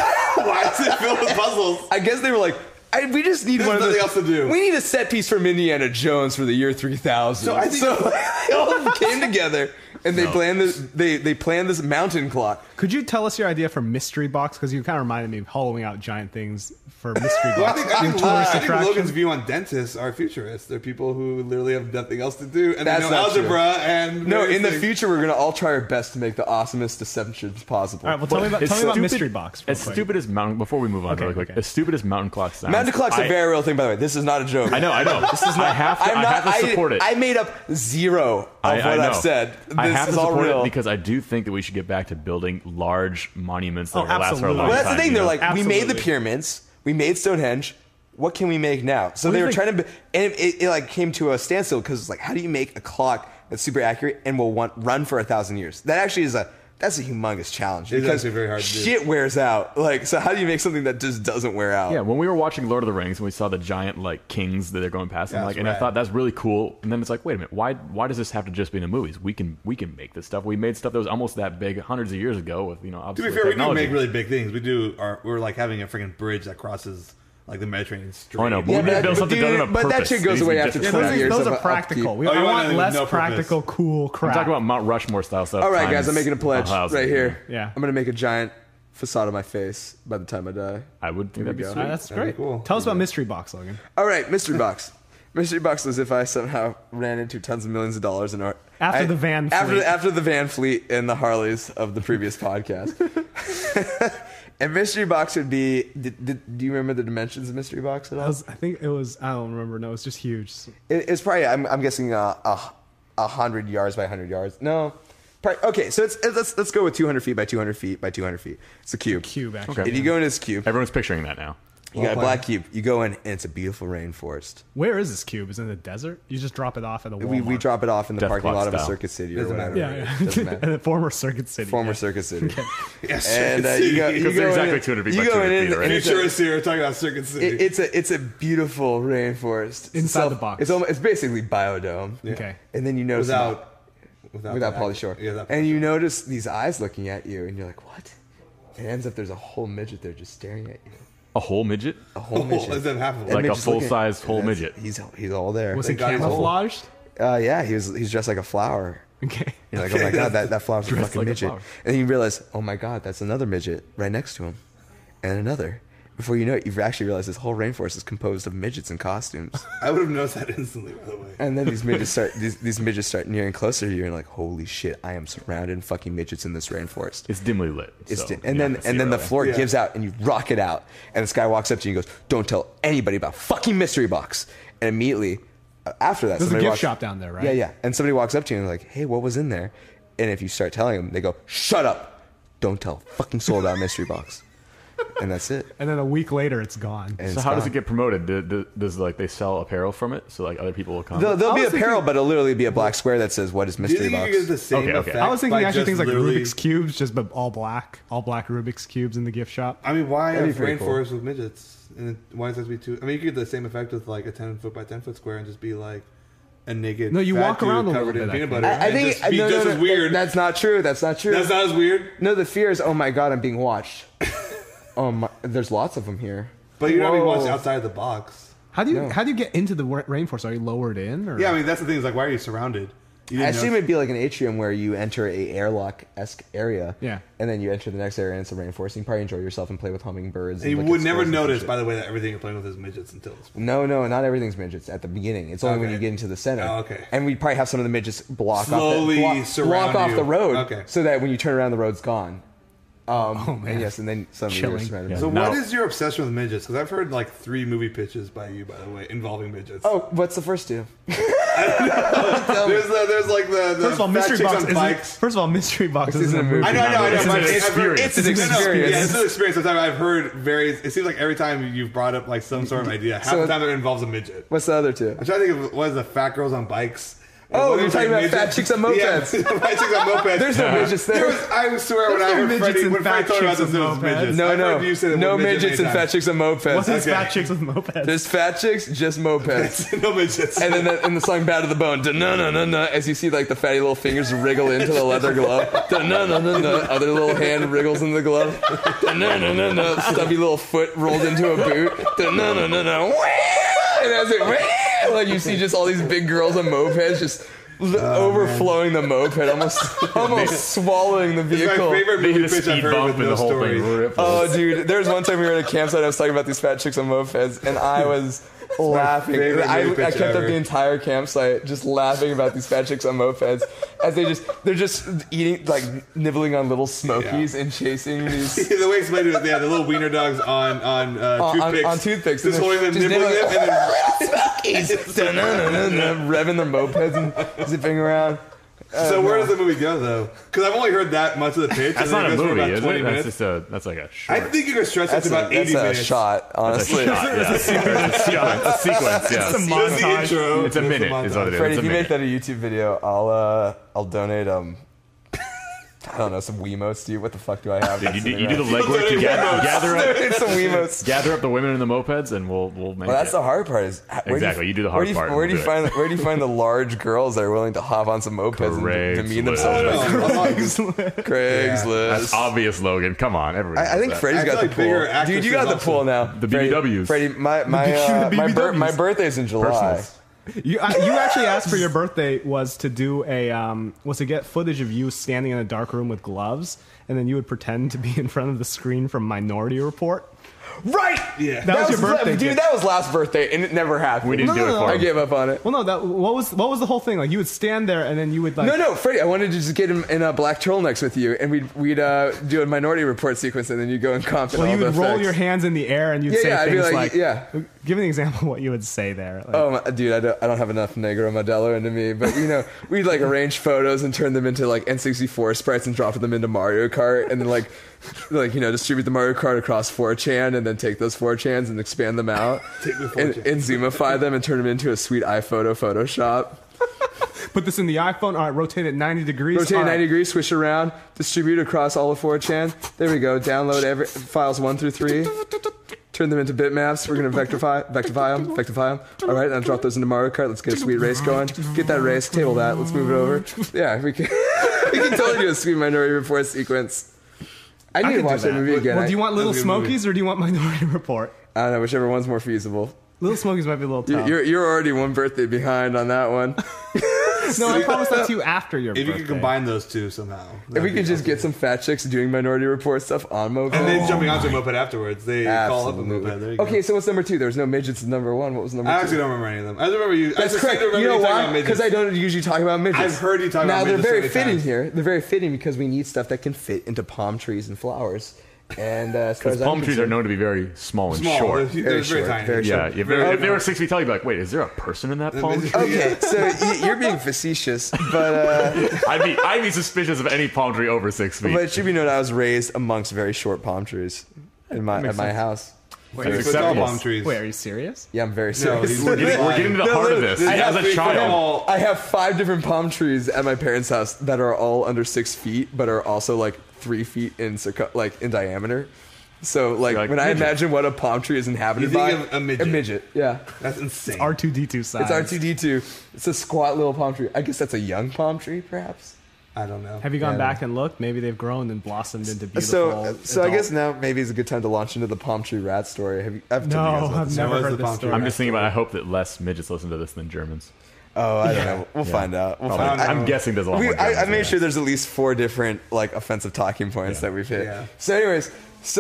C: Why is it filled with puzzles?
E: I guess they were like, we just need
C: There's
E: one of
C: nothing
E: the,
C: else to do.
E: We need a set piece from Indiana Jones for the year 3000.
C: So I think-
E: they all came together and they planned this. They planned this mountain clock.
A: Could you tell us your idea for mystery box? Because you kind of reminded me of hollowing out giant things for mystery
C: Well, I
A: box.
C: think,
A: Tourist attraction.
C: Logan's view on dentists are futurists. They're people who literally have nothing else to do, and
E: That's
C: they know
E: not true.
C: algebra and
E: No,
C: various
E: in the
C: things.
E: future we're gonna all try our best to make the awesomest deceptions possible.
A: All right, well, tell me about
D: stupid-
A: mystery box. real
D: As
A: quick.
D: stupid as mountain. Before we move on,
A: Okay,
D: really quick,
A: okay.
D: as stupid as mountain clock sounds.
E: Mountain clock's a
D: I-
E: very real thing, by the way. This is not a joke.
D: I know. This is not. I have to support it.
E: I made up zero of
D: I
E: what
D: know.
E: I've said.
D: I
E: This
D: have to
E: is all
D: support
E: real.
D: it because I do think that we should get back to building large monuments that
A: Oh,
D: will last for a
A: absolutely.
D: long
E: Well, that's
D: time.
E: the thing.
D: you
E: They're
D: know?
E: like, we made the
A: Absolutely.
E: pyramids, we made Stonehenge. What can we make now? So
A: What
E: they
A: do
E: were
A: you
E: trying to, and it like came to a standstill because it's like, how do you make a clock that's super accurate and will run for 1,000 years? That actually is that's a humongous challenge.
C: It's
E: because
C: actually very hard to do.
E: Shit wears out. Like, so how do you make something that just doesn't wear out?
D: Yeah, when we were watching Lord of the Rings and we saw the giant like kings that they're going past,
C: Yeah,
D: I'm like,
C: that's
D: and I
C: rad.
D: thought that's really cool. And then it's like, wait a minute, why does this have to just be in the movies? We can make this stuff. We made stuff that was almost that big hundreds of years ago with
C: To be
D: obviously
C: fair, we do
D: technology.
C: make really big things. We're like having a freaking bridge that crosses like the Mediterranean Strait.
D: Oh, I know, but
E: Yeah,
D: we need to build something that doesn't have a
E: but that
D: purpose.
E: shit goes
D: It
E: away
D: needs
E: after
D: to
A: Yeah,
D: just-
E: 20 years.
A: those
E: of
A: are practical.
E: upkeep.
C: Oh, you
A: I
C: want
A: want
C: anything with
A: less
C: no
A: practical, cool crap.
D: I'm talking about Mount Rushmore style stuff.
E: All right, guys,
D: times
E: I'm making a pledge
D: 1,000.
E: right here.
A: Yeah.
E: I'm gonna make a giant facade of my face by the time I die.
D: I would think that'd be
E: go.
D: sweet.
A: That's
C: That'd be
A: great.
C: cool.
A: Tell us about mystery box, Logan.
E: All right, mystery box. Mystery box was if I somehow ran into tons of millions of dollars in art
A: After the van fleet.
E: after the van fleet and the Harleys of the previous podcast. And mystery box would be. Do you remember the dimensions of mystery box at all?
A: I think it was. I don't remember. No, it's just huge.
E: It's probably. I'm guessing 100 yards by 100 yards. No. Okay, so let's go with 200 feet by 200 feet by 200 feet. It's a cube.
A: Cube, actually.
D: Okay.
E: If you go in this cube,
D: Everyone's picturing that now.
E: you got a black cube. You go in, and it's a beautiful rainforest.
A: Where is this cube? Is it in the desert? You just drop it off at a Walmart.
E: We drop it off in the
D: Death
E: parking
D: clock
E: lot of a
D: style.
E: Circuit City or
C: Doesn't
E: whatever.
C: matter.
A: Yeah,
E: Doesn't
A: yeah.
E: matter.
A: The former Circuit City.
E: Former
A: yeah.
E: Circuit City.
C: Yes,
E: And
C: Circuit
E: you go.
C: City.
E: You
D: Because
E: go
D: they're
E: in,
D: exactly 200 feet
E: you
D: by
E: go
D: 200
E: in,
D: feet, right?
E: and it's a-
C: Futurists here are talking about Circuit City.
E: it's a beautiful rainforest
A: Inside the box.
E: It's basically biodome.
A: Okay.
E: And then you notice without
C: that-
E: Pauly Shore.
C: Yeah, without
E: And you notice these eyes looking at you, and you're like, what? It ends up there's a whole midget there just staring at you.
D: A whole midget?
E: A whole
C: Oh,
E: midget.
C: is that half of it?
E: That
D: Like a
E: midget's looking-
D: full-size whole
E: That's-
D: midget.
E: He's all there.
A: Was it
C: God he's old.
A: camouflaged?
E: Yeah, he's dressed like a flower.
A: Okay.
E: You're like, oh my god, that flower's a
D: Dressed
E: fucking
D: like a
E: midget.
D: flower.
E: And then you realize, oh my god, that's another midget right next to him, and another. Before you know it, you've actually realized this whole rainforest is composed of midgets in costumes.
C: I would have noticed that instantly, by the way.
E: And then these midgets start nearing closer to you, and like, holy shit, I am surrounded in fucking midgets in this rainforest.
D: It's dimly lit.
E: It's
D: so
E: di-
D: you
E: and
D: have
E: then
D: to see it
E: the
D: early.
E: floor
C: Yeah.
E: gives out, and you rock it out, and this guy walks up to you and goes, "Don't tell anybody about fucking mystery box." And immediately after that,
A: There's a
E: somebody
A: gift
E: walks,
A: shop down there, right?
E: Yeah, yeah. And somebody walks up to you and like, "Hey, what was in there?" And if you start telling them, they go, "Shut up! Don't tell a fucking soul about mystery box." And that's it.
A: And then a week later, it's gone.
E: And
D: So
E: it's
D: how does
E: gone.
D: it get promoted? Does like they sell apparel from it, so like other people will come?
E: There'll be
A: I was
E: apparel, but it'll literally be a black square that says, "What is
C: Do you
E: mystery
C: think
E: box?"
C: you get the same
D: Okay, okay.
C: effect?
A: I was thinking
C: by
A: actually
C: just
A: things like
C: literally-
A: Rubik's cubes, just but all black Rubik's cubes in the gift shop.
C: I mean, why
E: That'd
C: have
E: be pretty cool.
C: rainforests with midgets? And why does that be too? I mean, you could get the same effect with like a 10-foot by 10-foot square and just be like a naked.
A: No, you
C: fat
A: walk
C: dude
A: around a
C: covered
A: little
C: in
A: bit, I
C: peanut
A: think.
C: butter.
E: I
C: and
E: think
C: just be just as weird.
E: That's not true. That's not true.
C: That's not as weird.
E: No, the fear is, oh my god, I'm being watched. Oh my, there's lots of them here.
C: But you're not being
E: Whoa.
C: watched outside the box.
A: How do you
E: No.
A: get into the rainforest? Are you lowered in? Or?
C: Yeah, I mean that's the thing. Is like, why are you surrounded? You
E: I
C: didn't
E: assume
C: know-
E: it'd be like an atrium where you enter a airlock-esque area.
A: Yeah.
E: And then you enter the next area and it's a rainforest. You can probably enjoy yourself and play with hummingbirds.
C: And you
E: look at
C: would never
E: squirrels and
C: notice,
E: shit.
C: by the way, that everything you're playing with is midgets until this point.
E: No, not everything's midgets at the beginning. It's only when
C: Okay.
E: you get into the center.
C: Oh, okay.
E: And we probably have some of the midgets
C: Slowly
E: block
C: surround
E: off
C: you.
E: the road,
C: Okay.
E: so that when you turn around, the road's gone. And yes, and then suddenly you're
A: Chilling.
E: surrounded.
D: Yeah.
C: So
D: Now-
C: what is your obsession with midgets? Because I've heard like 3 movie pitches by you, by the way, involving midgets.
E: Oh, what's the first two?
C: There's like the
A: First of all,
C: fat
A: mystery
C: chicks
A: box
C: on
A: isn't.
C: bikes.
A: First of all, mystery box
E: This
A: isn't a
E: isn't a
A: movie.
E: movie.
C: I know.
D: It's an
C: but
D: experience.
E: It's an
C: No,
E: experience.
C: yeah, it's an experience. Sometimes I've heard various. It seems like every time you've brought up like some sort of idea, half
E: So-
C: the time it involves a midget.
E: What's the other two?
C: I'm trying to think of what is the fat girls on bikes. And
E: Oh,
C: what
E: you're
C: is,
E: talking
C: like,
E: about fat
C: midgets?
E: chicks on mopeds.
C: Yeah, fat chicks on mopeds.
E: There's no midgets there.
C: I swear when
A: There's
C: I
A: no
C: heard
A: midgets
C: Freddie,
A: and
C: when Freddie
A: fat
C: told me about
A: chicks
C: this, it was
A: on mopeds.
C: midgets.
E: No,
C: I've
E: no,
C: heard you say the
E: no
C: word midget
E: midgets and
C: many
E: fat
C: times.
E: chicks on mopeds.
A: What is
C: Okay.
A: fat chicks with mopeds?
E: There's fat chicks, just mopeds.
C: No midgets.
E: And then in the song "Bad to the Bone," da-na-na-na-na, as you see like the fatty little fingers wriggle into the leather glove, da-na-na-na-na, other little hand wriggles in the glove, da-na-na-na-na, stubby little foot rolled into a boot, da-na-na-na-na, and as it like you see just all these big girls on mopeds just overflowing the moped, almost swallowing the
C: It's my
E: vehicle.
C: favorite
D: They hit
C: movie
D: a
C: pitch I've
D: speed
C: heard
D: bump
C: with
D: and
C: no
D: the whole
C: story.
D: thing ripples.
E: Oh, dude, there was one time we were at a campsite. I was talking about these fat chicks on mopeds, and I was laughing.
C: favorite
E: I
C: movie pitch
E: kept up
C: ever.
E: the entire campsite just laughing about these fat chicks on mopeds as they're just eating, like nibbling on little smokies and chasing these.
C: The way explained it was, yeah, the little wiener dogs on toothpicks.
E: On toothpicks.
C: Just
E: And
C: holding them,
E: just
C: nibbling them,
E: nibbling-
C: and then...
E: Revving their mopeds and zipping around.
C: So where does the movie go, though? Because I've only heard that much of the pitch.
D: That's
C: and then
D: not a
C: it goes for
D: movie,
C: about
D: is
C: 20
D: it?
C: minutes.
D: That's like a
C: I
D: short.
C: think you could stretch it
E: That's
C: to about 80
E: a
C: minutes.
E: shot, honestly.
D: Shot, yeah. It's a sequence, yeah.
A: It's a
C: Just the
A: montage.
C: intro.
D: It's a
C: Just the
D: minute, is what it is.
E: Freddie,
D: It's
E: if
D: a
E: you make
D: minute.
E: that a YouTube video, I'll donate I don't know, some Wiimotes to you. What the fuck do I have?
D: Dude, you do the legwork. You
E: It's some Wiimotes.
D: gather up the women in the mopeds, and we'll make
E: Well, that's
D: it.
E: the hard part. Is
D: Exactly, you do the hard part and
E: Where do you
D: we'll do
E: find? Where do you find the large girls that are willing to hop on some mopeds and demean
D: Craigslist.
E: themselves? Craigslist.
D: That's obvious, Logan. Come on, everybody.
E: I think
D: knows that.
E: Freddie's
C: I
E: got
C: feel
E: the
C: like bigger
E: pool.
C: actresses
E: Dude, you got the
C: also.
E: pool now.
D: The
E: Freddie-
D: BBWs.
E: Freddie, my
A: BBWs.
E: my birthday's in July.
D: Personals.
A: You actually asked for your birthday was to do was to get footage of you standing in a dark room with gloves, and then you would pretend to be in front of the screen from Minority Report.
E: Right.
C: Yeah.
A: That was your birthday
E: dude.
A: gift.
E: That was last birthday, and it never happened.
D: We didn't do it for
E: I
D: him.
E: gave up on it.
A: Well, no, what was the whole thing? Like you would stand there, and then you would like
E: No, Freddie. I wanted to just get him in black turtlenecks with you, and we'd do a Minority Report sequence, and then you go and comp.
A: Well, you would roll your hands in the air, and you'd say
E: I'd be
A: things
E: like, yeah.
A: Give me an example of what you would say there. Like,
E: Oh, dude, I don't have enough Negro Modelo into me, but we'd like arrange photos and turn them into like N64 sprites and drop them into Mario Kart, and then like distribute the Mario Kart across 4chan, and then take those 4chans and expand them out, and zoomify them and turn them into a sweet iPhoto Photoshop.
A: Put this in the iPhone. All right, rotate it 90 degrees.
E: Rotate
A: All right.
E: 90 degrees, switch around, distribute across all of 4chan. There we go. Download files 1 through 3. Turn them into bitmaps. We're gonna vectify them. All right, now drop those into Mario Kart. Let's get a sweet race going. Get that race. Table that. Let's move it over. Yeah, we can. We can totally do a sweet Minority Report sequence. I need to
A: could do
E: watch that
A: that.
E: movie again.
A: Well, do you want Little
C: That's a good movie.
A: Smokies or do you want Minority Report?
E: I don't know, whichever one's more feasible.
A: Little Smokies might be a little tough.
E: You're already one birthday behind on that one.
A: No, I promised that to you after your
C: If you
A: birthday.
C: could combine those two somehow.
E: If we could just get some fat chicks doing Minority Report stuff on moped.
C: And then jumping onto a moped afterwards. They call up a moped. There you go.
E: Okay, so what's number 2? There was no midgets in number 1. What was number 2?
C: I actually don't remember any of them. I just remember you. I
E: That's
C: just
E: correct.
C: remember
E: You know
C: talking
E: why?
C: about midgets.
E: Because I don't usually talk about midgets.
C: I've heard you talk
E: now,
C: about midgets.
E: they're very
C: so many
E: fitting
C: times.
E: here. They're very fitting because we need stuff that can fit into palm trees and flowers. And as far
D: Because
E: as
D: palm
E: I'm
D: trees are
E: concerned-
D: known to be very small and
C: Small.
D: short.
C: They're very
E: short,
C: tiny.
E: very
D: Yeah,
E: short.
D: if they were 6 feet tall, you'd be like, wait, is there a person in that palm tree?
E: Okay, so you're being facetious, but
D: I'd be suspicious of any palm tree over 6 feet.
E: it should be known I was raised amongst very short palm trees at my house.
C: Wait,
D: That's
C: it's all
D: acceptable.
C: palm trees.
A: Wait, are you serious?
E: Yeah, I'm very
C: No,
E: serious.
C: he's
D: we're getting to the heart of this.
E: I
D: As
E: have
D: a child,
E: I have 5 different palm trees at my parents' house that are all under 6 feet, but are also like 3 feet in in diameter. So
D: like,
E: when I
D: midget.
E: imagine what a palm tree is inhabited
C: You
E: by,
C: think of a midget.
E: A midget, yeah.
C: That's insane.
A: R2D2 size.
E: It's R2D2. It's a squat little palm tree. I guess that's a young palm tree, perhaps.
C: I don't know.
A: Have you gone
E: Yeah.
A: back and looked? Maybe they've grown and blossomed into beautiful.
E: So I guess now maybe is a good time to launch into the palm tree rat story. I've told you guys
A: No,
E: about
A: I've
E: this.
A: never
C: What is
A: heard
C: the
A: this
C: palm tree?
A: story.
D: I'm just thinking about. I hope that less midgets listen to this than Germans.
E: Oh, I don't know. We'll find out. We'll find out.
D: I'm guessing there's a lot more.
E: I
D: Germans
E: made
D: than
E: sure there's at least 4 different offensive talking points that we've hit.
C: Yeah.
E: So, anyways,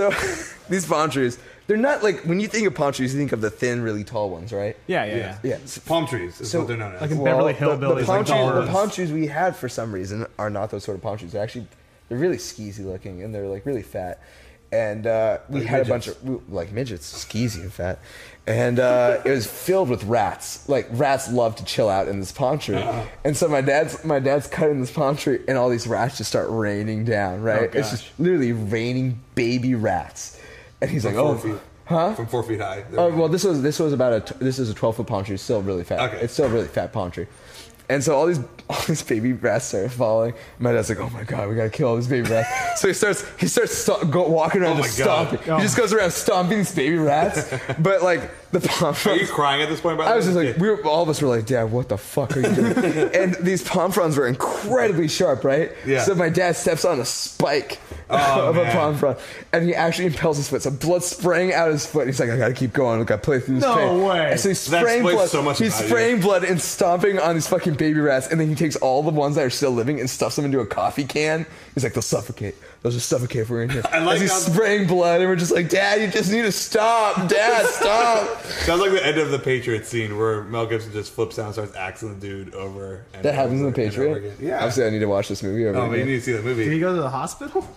E: these palm trees, they're not like when you think of palm trees, you think of the thin, really tall ones, right?
A: Yeah.
E: Yeah.
C: Palm trees is
E: So-
C: what they're known as.
A: Like in Beverly Hillbillies,
E: the palm,
A: like
E: trees,
A: dollars.
E: the palm trees we had for some reason are not those sort of palm trees. They're really skeezy looking and they're like really fat.
B: and we had a bunch of like midgets, skeezy and fat, and it was filled with rats. Like rats love to chill out in this palm tree, and so my dad's cutting this palm tree, and all these rats just start raining down. Right, it's just literally raining baby rats, and he's like,
C: From 4
B: "Oh,
C: feet.
B: huh?"
C: From 4 feet high.
B: Oh well, this is about this is a 12-foot palm tree. It's still really fat.
C: Okay.
B: It's still a really fat palm tree. And so all these baby rats started falling. My dad's like, "Oh my god, we gotta kill all these baby rats." So he starts walking around
C: Oh
B: just
C: my God.
B: stomping. He just goes around stomping these baby rats. But like the palm
C: Are
B: fronds,
C: you crying at this point? By the
B: I was
C: way?
B: just like, all of us were like, "Dad, what the fuck are you doing?" And these palm fronds were incredibly sharp, right?
C: Yeah.
B: So my dad steps on a spike of a palm frond, and he actually impels his foot. So blood spraying out his foot. He's like, "I gotta keep going. I gotta play through this
A: No
B: pain."
A: way.
B: And so he's
C: That
B: spraying
C: explains
B: blood.
C: so much
B: He's
C: about you.
B: spraying blood and stomping on these fucking baby rats, and then he takes all the ones that are still living and stuffs them into a coffee can. He's like, "They'll suffocate. They'll just suffocate if we're in here."
C: I like
B: As he's
C: how-
B: spraying blood, and we're just like, "Dad, you just need to stop. Dad, stop."
C: Sounds like the end of the Patriots scene where Mel Gibson just flips down and starts axing the dude over. And
B: That happens in the
C: over and over
B: Patriot.
C: again. Yeah.
B: Obviously, I need to watch this movie over
C: Oh, but you
B: again.
C: need to see that
A: Did he
C: movie.
A: go to the hospital?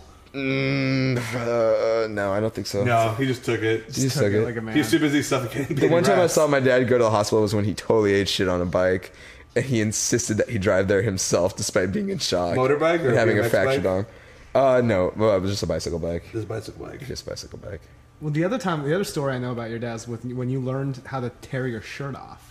B: No, I don't think so.
C: No, he just took it.
B: He just took it.
A: Like a man.
C: He's too busy suffocating.
B: The one time I saw my dad go to the hospital was when he totally ate shit on a bike, and he insisted that he drive there himself despite being in shock.
C: Motorbike or
B: and having a
C: BMX
B: fractured
C: bike?
B: arm. No, well, it was just a bicycle bike.
C: This bicycle bike.
B: Just a bicycle bike.
A: Well, the other story I know about your dad's with when you learned how to tear your shirt off.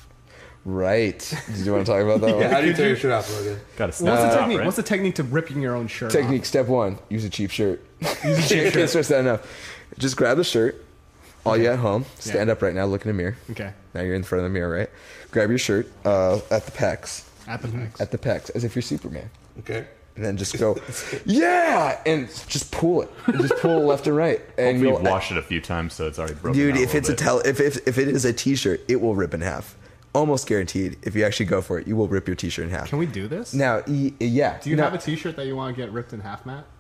B: Right. Did you want to talk about that one?
C: How do you tear your shirt off, Logan?
D: Got to
A: What's the
D: snap
A: technique?
D: right?
A: What's the technique to ripping your own shirt
B: Technique step 1: use a cheap shirt. Use a cheap Can't stress that enough. Just grab the shirt. All you at home, stand up right now, look in the mirror.
A: off? Okay.
B: Now you're in front of the mirror, right? Grab your shirt at the pecs.
A: At the next.
B: At the pecs, as if you're Superman.
C: Okay.
B: And then just go, yeah, and just pull it. And just pull it left and right. And
D: Hopefully
B: you'll,
D: you've washed it a few times, so it's already broken.
B: dude,
D: out
B: if it's a
D: little bit.
B: if it is a t-shirt, it will rip in half. Almost guaranteed. If you actually go for it, you will rip your t-shirt in half.
A: Can we do this?
B: Now, yeah.
A: Do you
B: now,
A: have a T-shirt that you want to get ripped in half, Matt?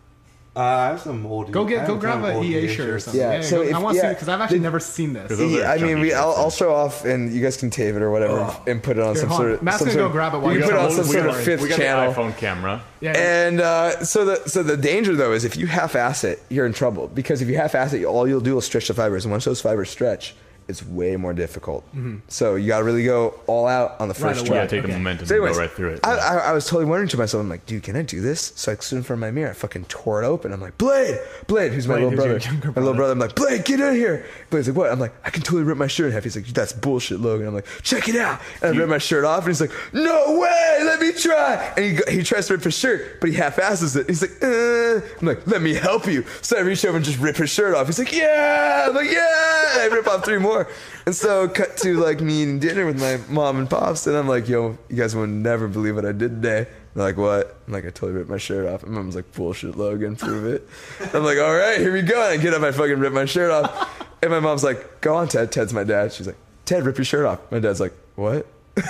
C: I have some old.
A: Go
C: I have
A: grab
C: some
A: an
C: old
A: EA shirt or
C: shirts.
A: something.
B: Yeah, so
A: I
B: if-
A: want to see
B: yeah,
A: it because I've actually never seen this.
D: Those are
B: I mean,
D: chunky
B: I'll
D: shirts,
B: show off, and you guys can tape it or whatever, and put it on
A: Here,
B: some
A: hold on.
B: sort of.
A: Matt's
B: some
A: gonna
B: sort
A: go
B: of-
A: grab it while
B: You
A: you
B: can put it on
A: tell
B: some
A: us
B: sort
A: the
B: of
A: story.
B: fifth
D: we got
B: channel.
D: an iPhone camera.
A: Yeah.
B: And so the danger though is if you half-ass it, you're in trouble, because if you half-ass it, all you'll do is stretch the fibers, and once those fibers stretch, it's way more difficult. So you gotta really go all out on the first
A: away.
D: You
B: try.
D: gotta take the
A: Okay.
D: momentum
B: So
D: and
B: anyways,
D: go right through it.
B: I was totally wondering to myself, I'm like, dude, can I do this? So I stood in front of my mirror, I fucking tore it open. I'm like, Blade, who's my
A: Blade,
B: little
A: who's your
B: brother.
A: younger
B: My little brother, I'm like, Blade, get in here. Blade's like, what? I'm like, I can totally rip my shirt in half. He's like, that's bullshit, Logan. I'm like, check it out. And I rip my shirt off, and he's like, no way, let me try. And he tries to rip his shirt, but he half-asses it. He's like, I'm like, let me help you. So I reach over and just rip his shirt off. He's like, yeah. I'm like, yeah. And I rip off 3 more. And so cut to like me eating dinner with my mom and pops, and I'm like, yo, you guys would never believe what I did today. They're like, what? I'm like, I totally ripped my shirt off. And mom's like, bullshit, Logan, prove it. I'm like, all right, here we go. And I get up, I fucking rip my shirt off. And my mom's like, go on, Ted. Ted's my dad. She's like, Ted, rip your shirt off. My dad's like, what?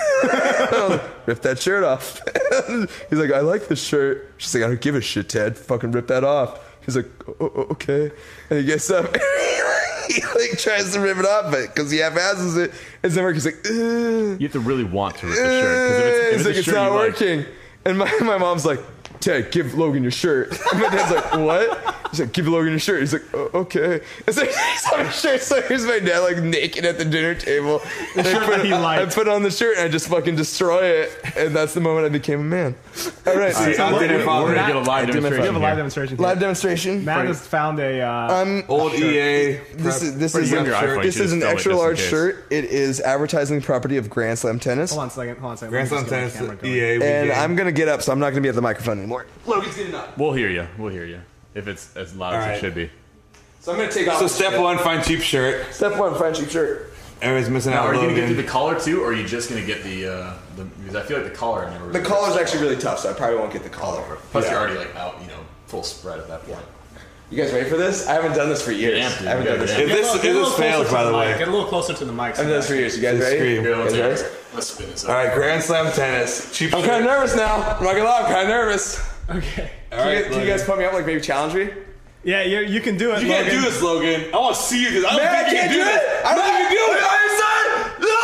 B: I was like, rip that shirt off. He's like, I like this shirt. She's like, I don't give a shit, Ted. Fucking rip that off. He's like, okay. And he gets up. He like tries to rip it off, but because he half-asses it, it doesn't work. He's like,
D: You have to really want to rip the shirt,
B: He's
D: because
B: like,
D: if
B: it's
D: a shirt
B: not
D: you like-
B: working. And my mom's like, Ted, give Logan your shirt. And my dad's like, what? He's like, give Logan your shirt. He's like, okay. It's like, he's on his shirt. So here's my dad like naked at the dinner table. And
A: shirt that he liked.
B: I put on the shirt and I just fucking destroy it. And that's the moment I became a man. All right.
C: All right,
B: so
C: I'm dinner father.
D: We're gonna get a live
B: I do my
A: We have
D: demonstration
A: a live
D: here.
A: demonstration.
B: live
A: here.
B: demonstration.
A: Matt has found a.
C: Old EA.
B: This is
D: For
B: this
D: younger
B: is
D: iPhone,
B: this
D: you
B: is
D: just
B: an
D: film it
B: extra
D: just in
B: large
D: case.
B: shirt. It is advertising property of Grand Slam Tennis.
A: Hold on a second.
C: Grand
A: Let me
C: Slam
A: just get my
C: Tennis.
A: camera going.
C: EA.
B: And
C: game.
B: I'm gonna get up, so I'm not gonna be at the microphone anymore. Logan's getting up.
D: We'll hear you. We'll hear you. If it's as loud as
C: All
D: it
C: right.
D: should be.
B: So I'm gonna take off.
C: So step 1, find cheap shirt.
B: Step 1, find cheap shirt.
C: Everybody's missing out.
D: Are you gonna get
C: Logan.
D: through the collar too, or are you just gonna get the because I feel like the collar I never
B: The
D: really
B: collar's actually really tough, so I probably won't get the collar.
D: Plus
B: Yeah.
D: you're already like out, full spread at that point.
B: You guys ready for this? I haven't done this for years.
D: amped, dude.
B: I haven't
D: You
B: done
D: gotta
B: this.
D: get
C: If this fails, by the way.
A: Get a little closer to the mic.
B: I've done this for years. You guys
C: Just
B: ready?
C: scream.
D: Here,
B: You
D: let's,
B: guys ready?
D: let's spin this
C: All
D: up.
C: right, Grand Slam Tennis. Cheap
B: I'm
C: shirt.
B: kind of nervous now. I'm not gonna lie, I'm kind of nervous.
A: Okay.
C: All right,
B: Can you guys put me up like maybe challenge me?
A: Yeah, you can do it.
C: You can't
A: Logan.
C: do this, Logan. I want to see you because I don't
B: Man, I
C: think you
B: can't
C: can do
B: do
C: this.
B: it. I don't think you can do it. On your side. No!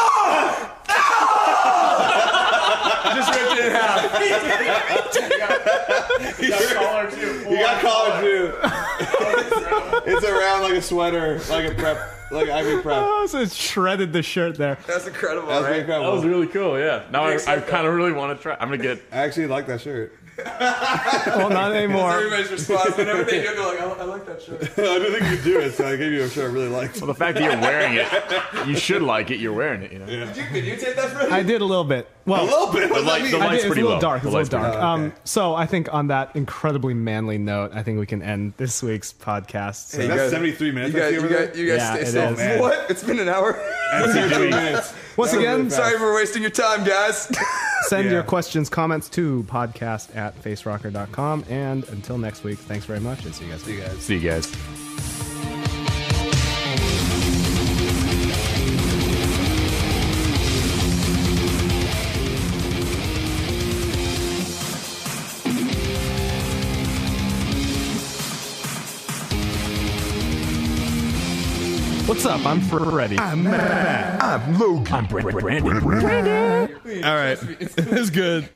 A: Just ripped it in half.
C: You got collar too. It's It's around like a sweater, like a prep, like Ivy prep.
A: Oh, so it shredded the shirt there.
E: That's incredible,
C: That's
E: right?
C: incredible.
D: That was really cool. Yeah. Now I
E: Except
D: kind of really want to try. I'm gonna get.
C: I actually like that shirt.
A: Well, not anymore.
E: Everybody's response whenever they do, they're like, I like that shirt.
C: I didn't think you could do it, so I gave you a shirt I really liked.
D: Well, the fact that you're wearing it, you should like it. You're wearing it. You know.
E: Did you videotape that for me?
A: I did a little bit. Well,
C: A little bit. What does that
D: light-
C: mean?
D: the
A: I
D: light's
A: did, it's
D: pretty
A: a little
D: low.
A: dark.
D: The
A: It's a little
D: light's
A: dark.
C: pretty low. Okay.
A: So I think on that incredibly manly note, I think we can end this week's podcast. So
E: Hey,
C: That's
E: guys-
C: 73 minutes.
E: You
C: I
E: guys,
C: see
E: you
C: over there.
E: guys, you guys
A: Yeah,
E: stay
A: it
E: safe.
A: is.
C: Man.
E: What? It's been an hour.
C: That's 2 minutes.
A: once
C: That was
A: again,
C: really fast.
E: Sorry for wasting your time, guys.
A: send
C: Yeah.
A: your questions, comments to podcast@facerocker.com. And until next week, thanks very much, and see you guys.
D: See you guys.
A: What's up? I'm Freddie.
F: I'm Logan.
D: I'm Brandon.
A: All right, it's good.